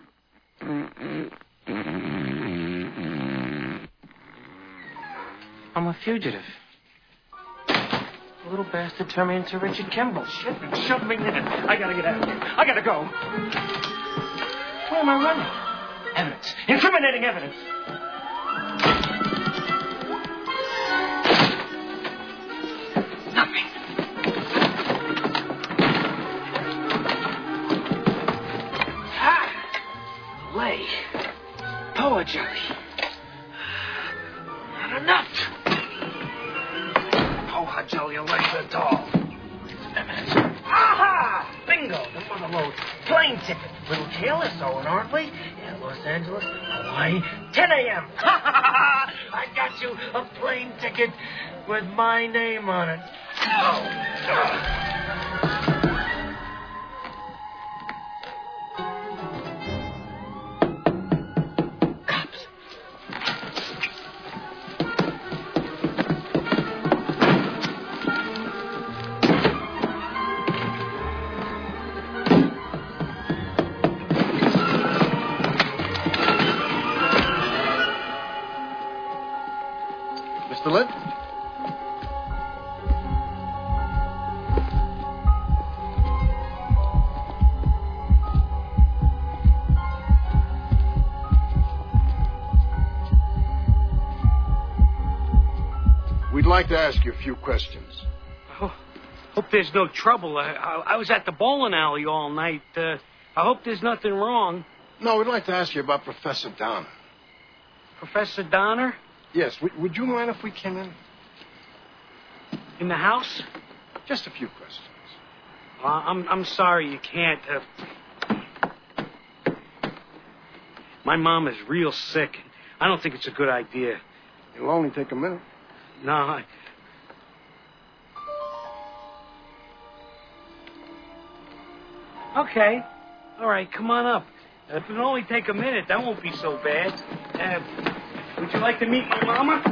I'm a fugitive. A little bastard turned me into Richard Kimball. Shit, shove me in. I gotta get out of here. I gotta go. Where am I running? Evidence. Incriminating evidence. Nothing. Ah! Lay. Power jelly. Not enough. Oh, jelly, your legs are tall. Evidence. Aha! Bingo! The mother load. Plane ticket. Little Taylor, so aren't we? Yeah, Los Angeles, Hawaii, ten a.m. I got you a plane ticket with my name on it. Oh. Mister Lift? We'd like to ask you a few questions. Oh, hope there's no trouble. I, I, I was at the bowling alley all night. Uh, I hope there's nothing wrong. No, we'd like to ask you about Professor Donner. Professor Donner? Yes, w- would you mind if we came in? In the house? Just a few questions. Uh, I'm I'm sorry you can't. Uh... My mom is real sick. I don't think it's a good idea. It'll only take a minute. No, I... Okay. All right, come on up. If it'll only take a minute, that won't be so bad. Uh, would you like to meet my mama?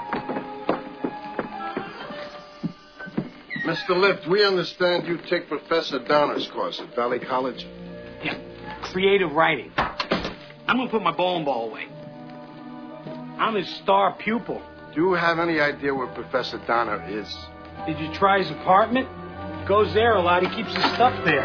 Mister Lift, we understand you take Professor Donner's course at Valley College. Yeah, creative writing. I'm going to put my bowling ball away. I'm his star pupil. Do you have any idea where Professor Donner is? Did you try his apartment? He goes there a lot. He keeps his stuff there.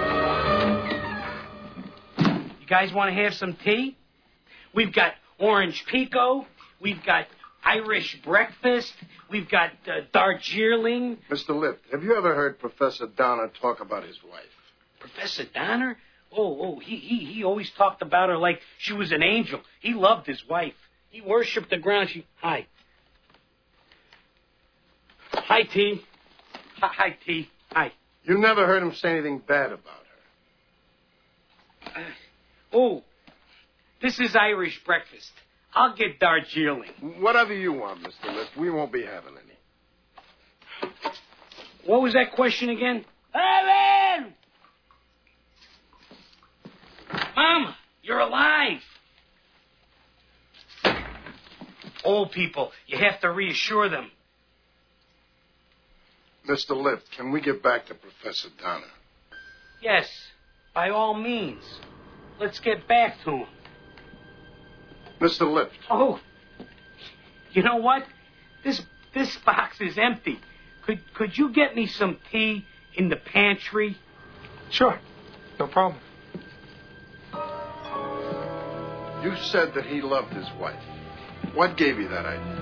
You guys want to have some tea? We've got orange pico. We've got Irish breakfast. We've got uh, Darjeeling. Mister Lift, have you ever heard Professor Donner talk about his wife? Professor Donner? Oh, oh, he, he, he always talked about her like she was an angel. He loved his wife. He worshipped the ground she... Hi. Hi, T. Hi, hi, T. Hi. You never heard him say anything bad about her. Uh, oh, this is Irish breakfast. I'll get Darjeeling. Whatever you want, Mister Lift. We won't be having any. What was that question again? Evan! Mama, you're alive. Old people, you have to reassure them. Mister Lift, can we get back to Professor Donner? Yes, by all means. Let's get back to him. Mister Lift. Oh, you know what? This this box is empty. Could could you get me some tea in the pantry? Sure, no problem. You said that he loved his wife. What gave you that idea?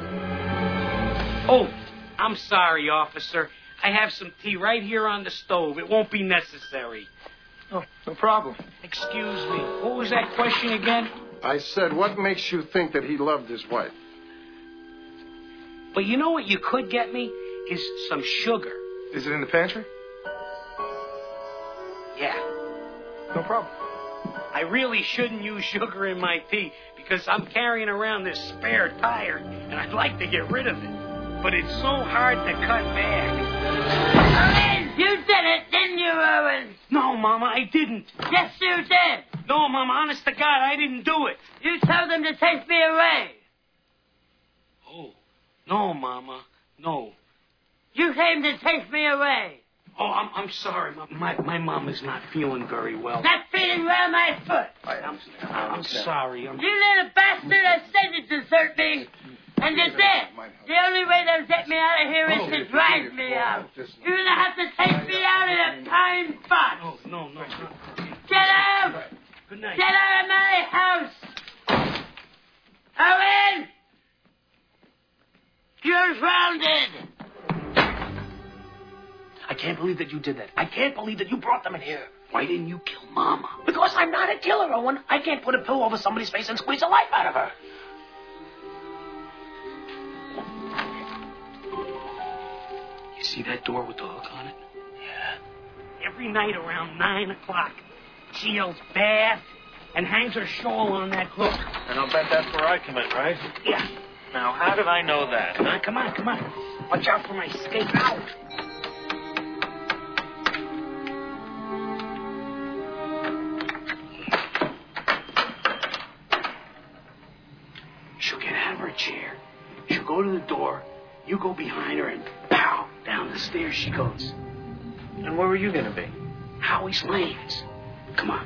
Oh, I'm sorry, officer. I have some tea right here on the stove. It won't be necessary. Oh, no problem. Excuse me. What was that question again? I said, what makes you think that he loved his wife? But you know what you could get me? Is some sugar. Is it in the pantry? Yeah. No problem. I really shouldn't use sugar in my tea because I'm carrying around this spare tire and I'd like to get rid of it. But it's so hard to cut back. Owen, you did it, didn't you, Owen? No, Mama, I didn't. Yes, you did. No, Mama, honest to God, I didn't do it. You told them to take me away. Oh, no, Mama, no. You came to take me away. Oh, I'm, I'm sorry. My, my, my mom is not feeling very well. Not feeling well, my foot. I, I'm, I'm sorry. I'm... You little bastard, I said to desert me. And you did. The only way they'll get me out of here is to drive me out. You're going to have to take me out in a time spot. No, no, no. Get out. Good night. Get out of my house. Owen! You're grounded. I can't believe that you did that. I can't believe that you brought them in here. Why didn't you kill Mama? Because I'm not a killer, Owen. I can't put a pillow over somebody's face and squeeze the life out of her. You see that door with the hook on it? Yeah. Every night around nine o'clock, she yells bath and hangs her shawl on that hook. And I'll bet that's where I come in, right? Yeah. Now, how did I know that? Come on, come on, come on. Watch out for my escape out. She'll get out of her chair. She'll go to the door. You go behind her and pow, down the stairs she goes. And where were you going to be? Howie's Lanes. Come on.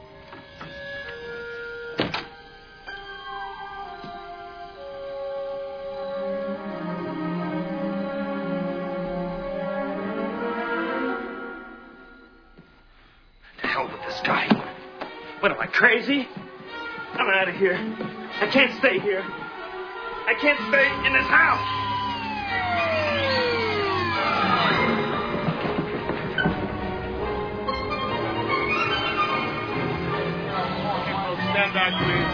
The hell with this guy. What am I, crazy? I'm out of here. I can't stay here. I can't stay in this house. Stand back, please.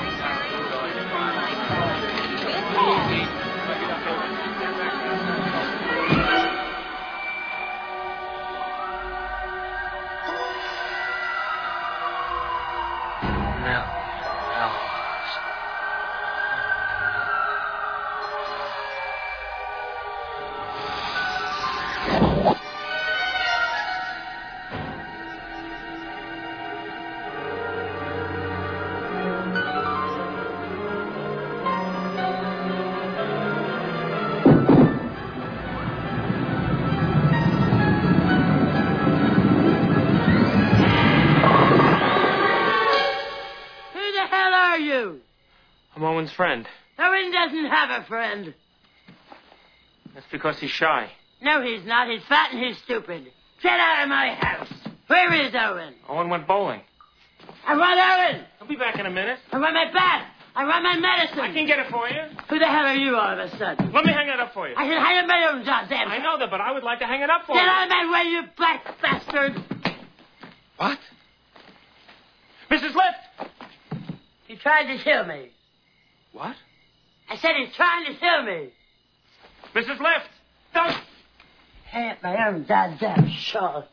I'm Owen's friend. Owen doesn't have a friend. That's because he's shy. No, he's not. He's fat and he's stupid. Get out of my house. Where is Owen? Owen went bowling. I want Owen. He'll be back in a minute. I want my bat. I want my medicine. I can get it for you. Who the hell are you all of a sudden? Let me hang it up for you. I can hang up my own goddamn. I know that, but I would like to hang it up for Get you. Get out of my way, you black bastard. What? Missus Lift! He tried to kill me. What? I said he's trying to kill me. Missus Lift! Don't... pay at my own goddamn show.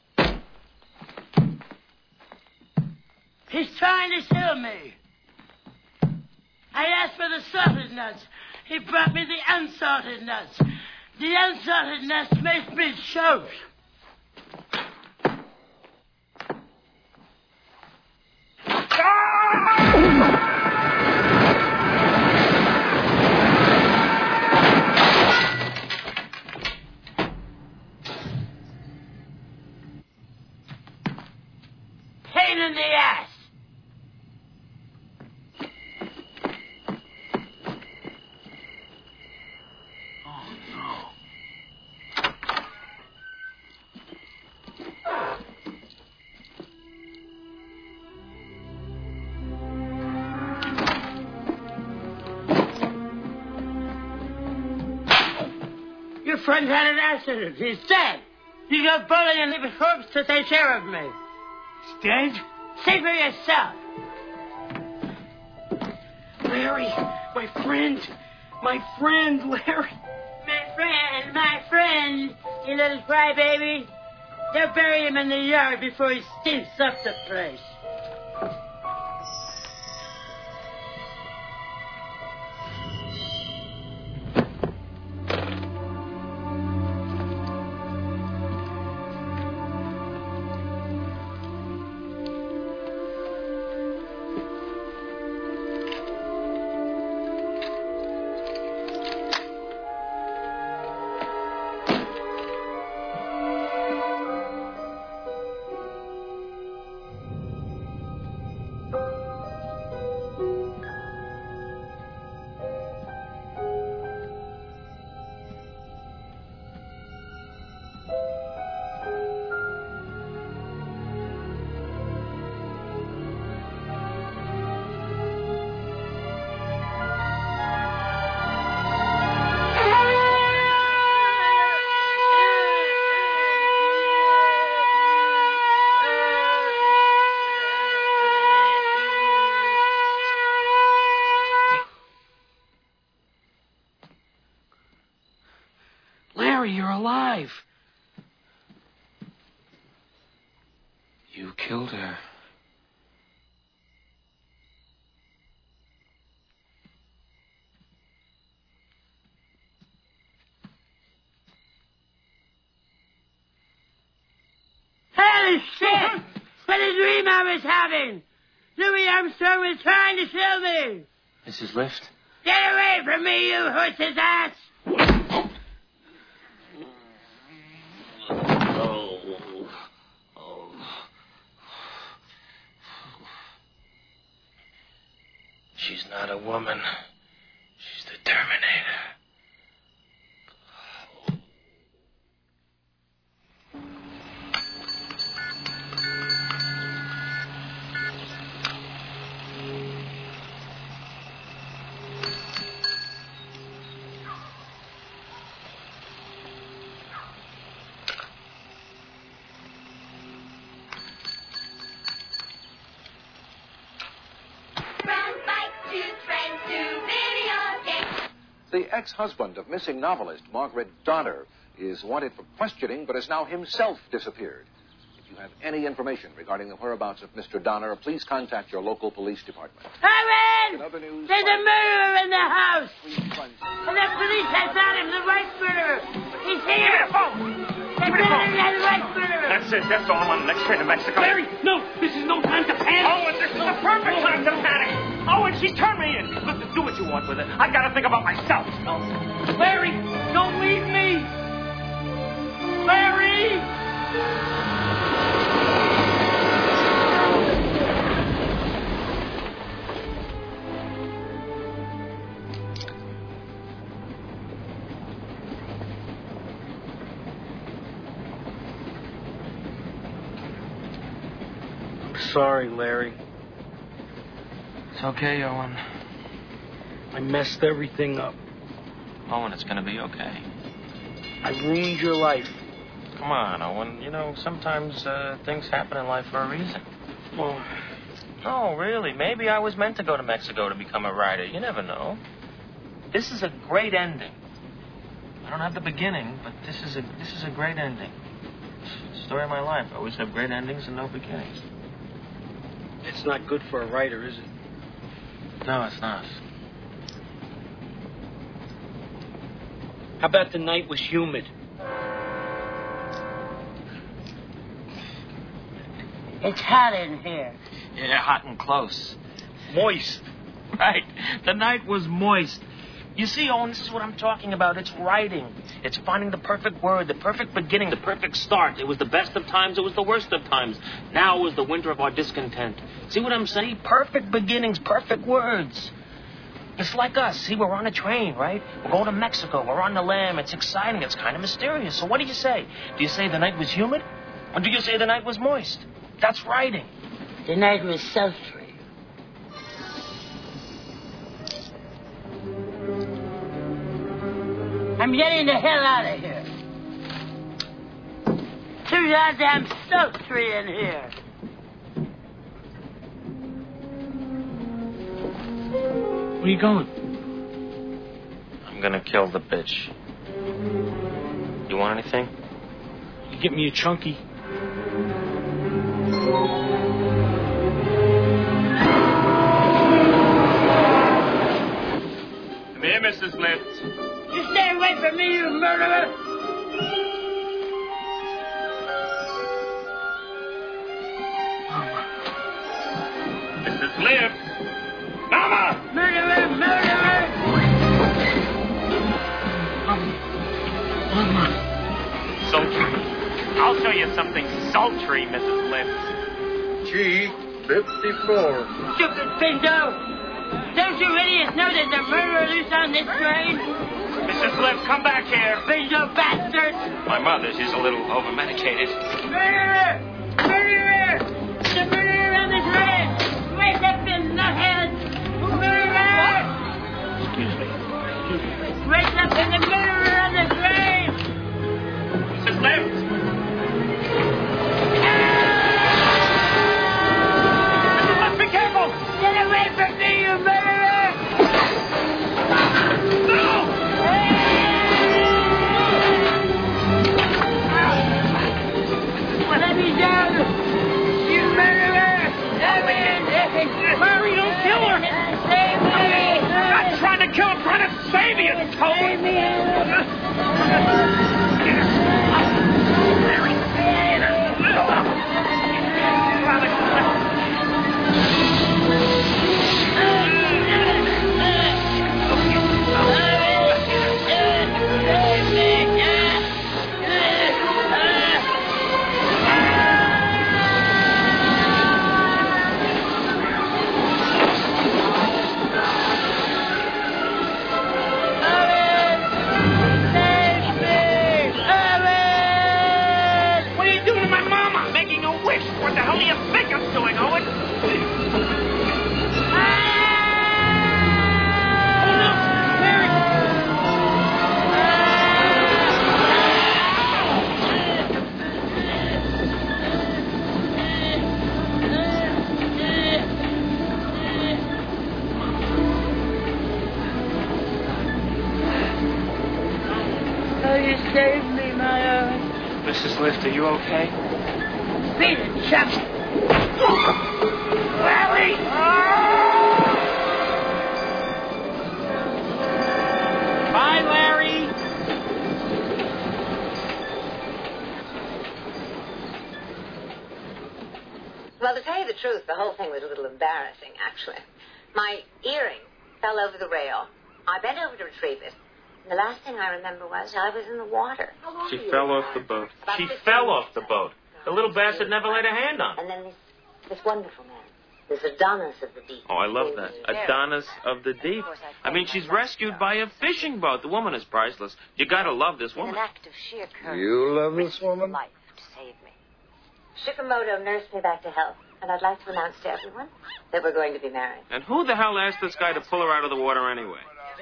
He's trying to kill me. I asked for the salted nuts. He brought me the unsalted nuts. The unsalted nuts makes me choke. Pain in the ass. Your friend had an accident. He's dead. You go bully and leave a corpse to take care of me. He's dead? See for yourself. Larry, my friend. My friend, Larry. My friend, my friend, you little crybaby. They'll bury him in the yard before he stinks up the place. Larry, you're alive. You killed her. Holy shit! What a dream I was having! Louis Armstrong was trying to kill me! Missus Lift? Get away from me, you horse's ass! She's not a woman. She's the Terminator. The ex-husband of missing novelist Margaret Donner is wanted for questioning, but has now himself disappeared. If you have any information regarding the whereabouts of Mister Donner, please contact your local police department. Owen! In other news, There's a murderer in the house! And the police has found him, the right murderer! He's here! Give me the phone! They Give me the found phone! him, the right murderer! That's it. That's all. I'm on the next train to Mexico. Larry, no, this is no time to panic. Owen, this is the perfect time to panic. Owen, she's turned me in. Listen, do what you want with it. I gotta think about myself. Larry, don't leave me. Larry! Sorry, Larry. It's okay, Owen. I messed everything up. Owen, it's gonna be okay. I ruined your life. Come on, Owen. You know, sometimes uh, things happen in life for a reason. Oh. No, really. Maybe I was meant to go to Mexico to become a writer. You never know. This is a great ending. I don't have the beginning, but this is a this is a great ending. It's the story of my life. I always have great endings and no beginnings. It's not good for a writer, is it? No, it's not. How about the night was humid? It's hot in here. Yeah, hot and close. Moist. Right. The night was moist. You see, Owen, this is what I'm talking about. It's writing. It's finding the perfect word, the perfect beginning, the perfect start. It was the best of times. It was the worst of times. Now was the winter of our discontent. See what I'm saying? Perfect beginnings, perfect words. It's like us. See, we're on a train, right? We're going to Mexico. We're on the lam. It's exciting. It's kind of mysterious. So what do you say? Do you say the night was humid? Or do you say the night was moist? That's writing. The night was sultry. I'm getting the hell out of here. Too goddamn sultry in here. Where you going? I'm gonna kill the bitch. You want anything? You get me a chunky. Come here, Missus Lift. You stay away from me, you murderer! Missus Lift. Mama! Murderer! Murderer! Sultry. I'll show you something sultry, Missus Lift. G fifty-four. Stupid Pinto! Don't you idiots know there's a murderer loose on this train? Missus Lift, come back here. Pinto bastard! My mother, she's a little over-medicated. Murderer! Murderer! The murderer on the train! Wake up, you nuthead! Murderer! Excuse me. Excuse me. Wake up, the murderer on the train! Missus Lift! Be careful! Get away from me, you murderer! No! Let me down! You murderer! Mary, don't kill her! Save me! I'm not trying to kill her, I'm trying to save you, Toad! Save me! What the hell do you think I'm doing, Owen? Oh, you saved me, my Owen. Missus Lift, are you okay? Beat it, chap. Larry! Bye, Larry! Well, to tell you the truth, the whole thing was a little embarrassing, actually. My earring fell over the rail. I bent over to retrieve it. And the last thing I remember was I was in the water. She fell off the boat. She fell off the boat. The little bastard never laid a hand on her. And then this, this wonderful man, this Adonis of the deep. Oh, I love that. Adonis of the deep. I mean, she's rescued by a fishing boat. The woman is priceless. You gotta love this In woman. an act of sheer courage. You love this risked woman? life to save me. Shikamoto nursed me back to health, and I'd like to announce to everyone that we're going to be married. And who the hell asked this guy to pull her out of the water anyway?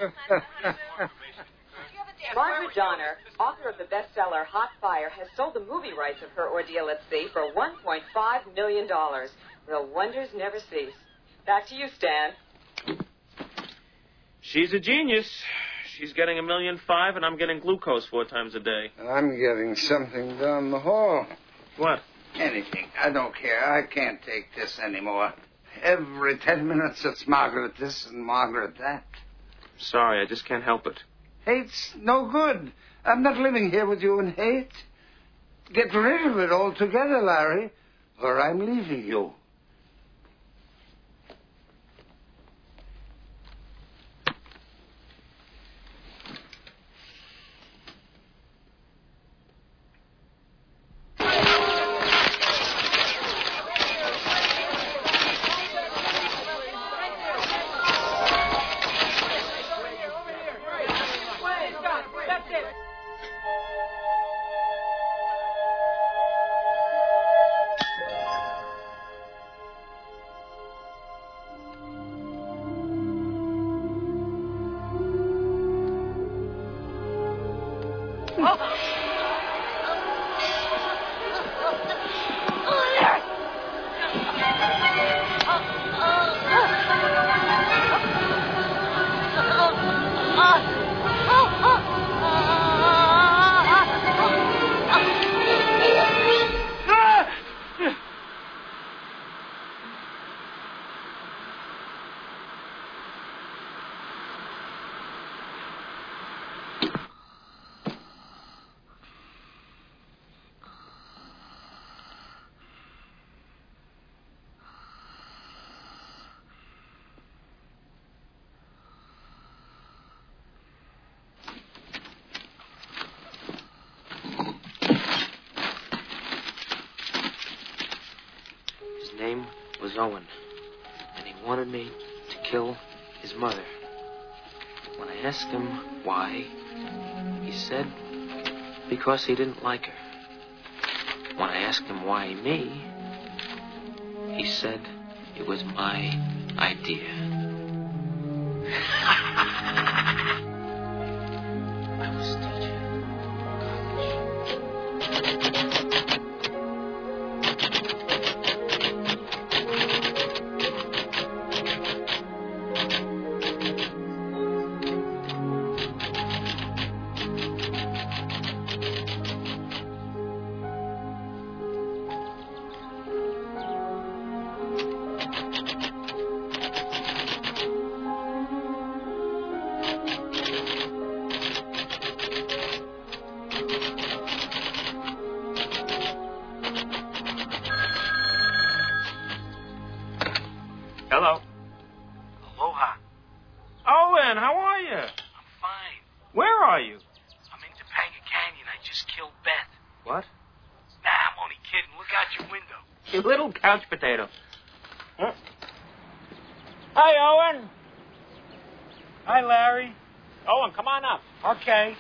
Margaret Donner, author of the bestseller Hot Fire, has sold the movie rights of her ordeal at sea for one point five million dollars. The wonders never cease. Back to you, Stan. She's a genius. She's getting a million five, and I'm getting glucose four times a day. I'm getting something down the hall. What? Anything. I don't care. I can't take this anymore. Every ten minutes it's Margaret this and Margaret that. Sorry, I just can't help it. Hate's no good. I'm not living here with you in hate. Get rid of it altogether, Larry, or I'm leaving you. His name was Owen, and he wanted me to kill his mother. When I asked him why, he said because he didn't like her. When I asked him why me, he said it was my idea. I was teaching Hello. Aloha. Owen, how are you? I'm fine. Where are you? I'm in Topanga Canyon. I just killed Beth. What? Nah, I'm only kidding. Look out your window. You little couch potato. Huh? Hi, Owen. Hi, Larry. Owen, come on up. Okay.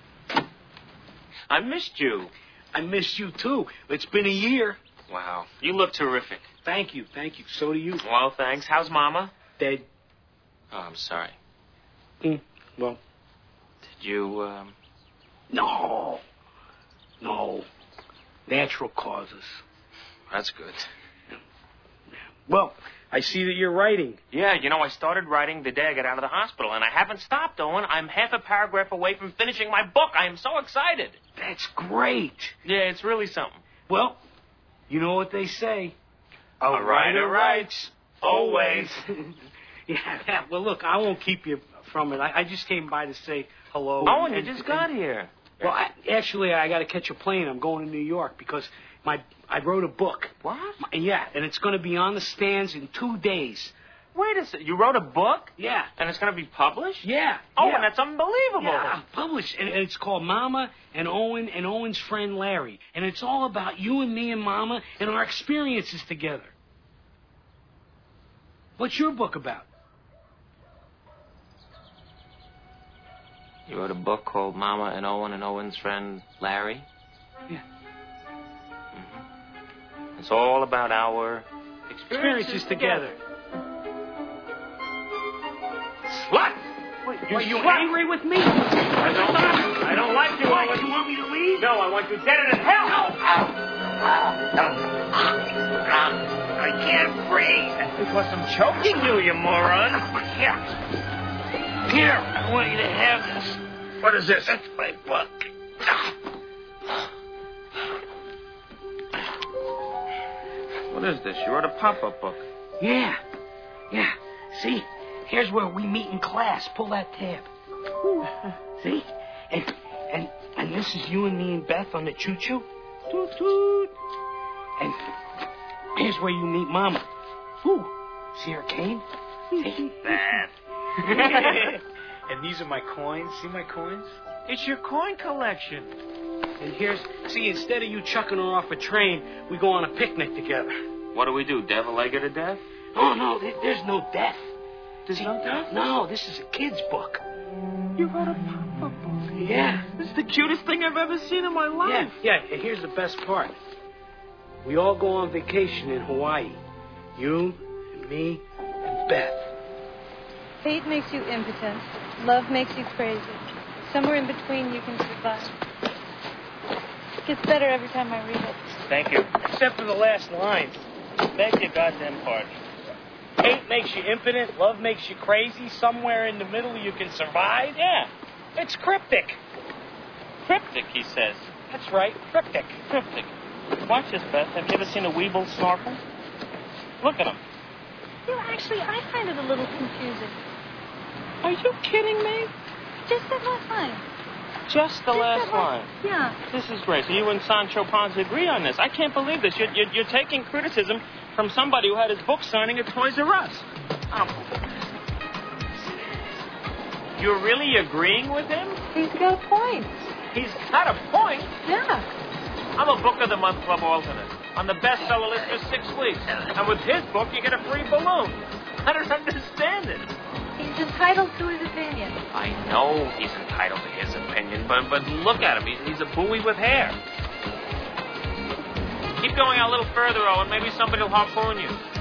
I missed you. I missed you, too. It's been a year. Wow. You look terrific. Thank you, thank you. So do you. Well, thanks. How's Mama? Dead. Oh, I'm sorry. Mm, well. Did you, um... No. No. Natural causes. That's good. Well, I see that you're writing. Yeah, you know, I started writing the day I got out of the hospital, and I haven't stopped, Owen. I'm half a paragraph away from finishing my book. I am so excited. That's great. Yeah, it's really something. Well, you know what they say. A, a writer writes. Always. Yeah, well, look, I won't keep you from it. I, I just came by to say hello. Oh, and, and you just got and, here. Well, I, actually, I got to catch a plane. I'm going to New York because my I wrote a book. What? My, yeah, and it's going to be on the stands in two days. Wait a second. You wrote a book? Yeah. And it's going to be published? Yeah. Oh, yeah. and that's unbelievable. Yeah, published. And, and it's called Mama and Owen and Owen's friend Larry. And it's all about you and me and Mama and our experiences together. What's your book about? You wrote a book called Mama and Owen and Owen's friend Larry? Yeah. Mm-hmm. It's all about our experiences, experiences together. together. What? Wait, you are you slut. angry with me? I don't. I don't like you. What? Owen. You want me to leave? No, I want you dead in hell. No. I can't breathe. Because I'm choking you, you moron. Yeah. Here, I want you to have this. What is this? That's my book. What is this? You wrote a pop-up book. Yeah, yeah. See, here's where we meet in class. Pull that tab. See? And and and this is you and me and Beth on the choo-choo. Toot toot. And here's where you meet Mama. Ooh, see her cane? See? That. And these are my coins. See my coins? It's your coin collection. And here's, see, instead of you chucking her off a train, we go on a picnic together. What do we do? Devil leg her to death? Oh, no, there, there's no death. There's see, no death? No, this is a kid's book. You wrote a pop-up book. Yeah. This is the cutest thing I've ever seen in my life. Yeah, yeah, and here's the best part. We all go on vacation in Hawaii. You and me and Beth. Hate makes you impotent. Love makes you crazy. Somewhere in between you can survive. It gets better every time I read it. Thank you. Except for the last line. Beg your goddamn pardon. Hate makes you impotent. Love makes you crazy. Somewhere in the middle you can survive. Yeah. It's cryptic. Cryptic, he says. That's right. Cryptic. Cryptic. Watch this, Beth. Have you ever seen a weeble snorkel? Look at him. You know, actually, I find it a little confusing. Are you kidding me? Just that last line. Just the Just last that line. Yeah. This is great. So you and Sancho Panza agree on this. I can't believe this. You're, you're, you're taking criticism from somebody who had his book signing at Toys R Us. Oh. You're really agreeing with him? He's got a point. He's got a point? Yeah. I'm a Book of the Month Club alternate. On the bestseller list for six weeks. And with his book, you get a free balloon. I don't understand it. He's entitled to his opinion. I know he's entitled to his opinion, but but look at him. He's, he's a buoy with hair. Keep going out a little further, Owen. Maybe somebody will harpoon you.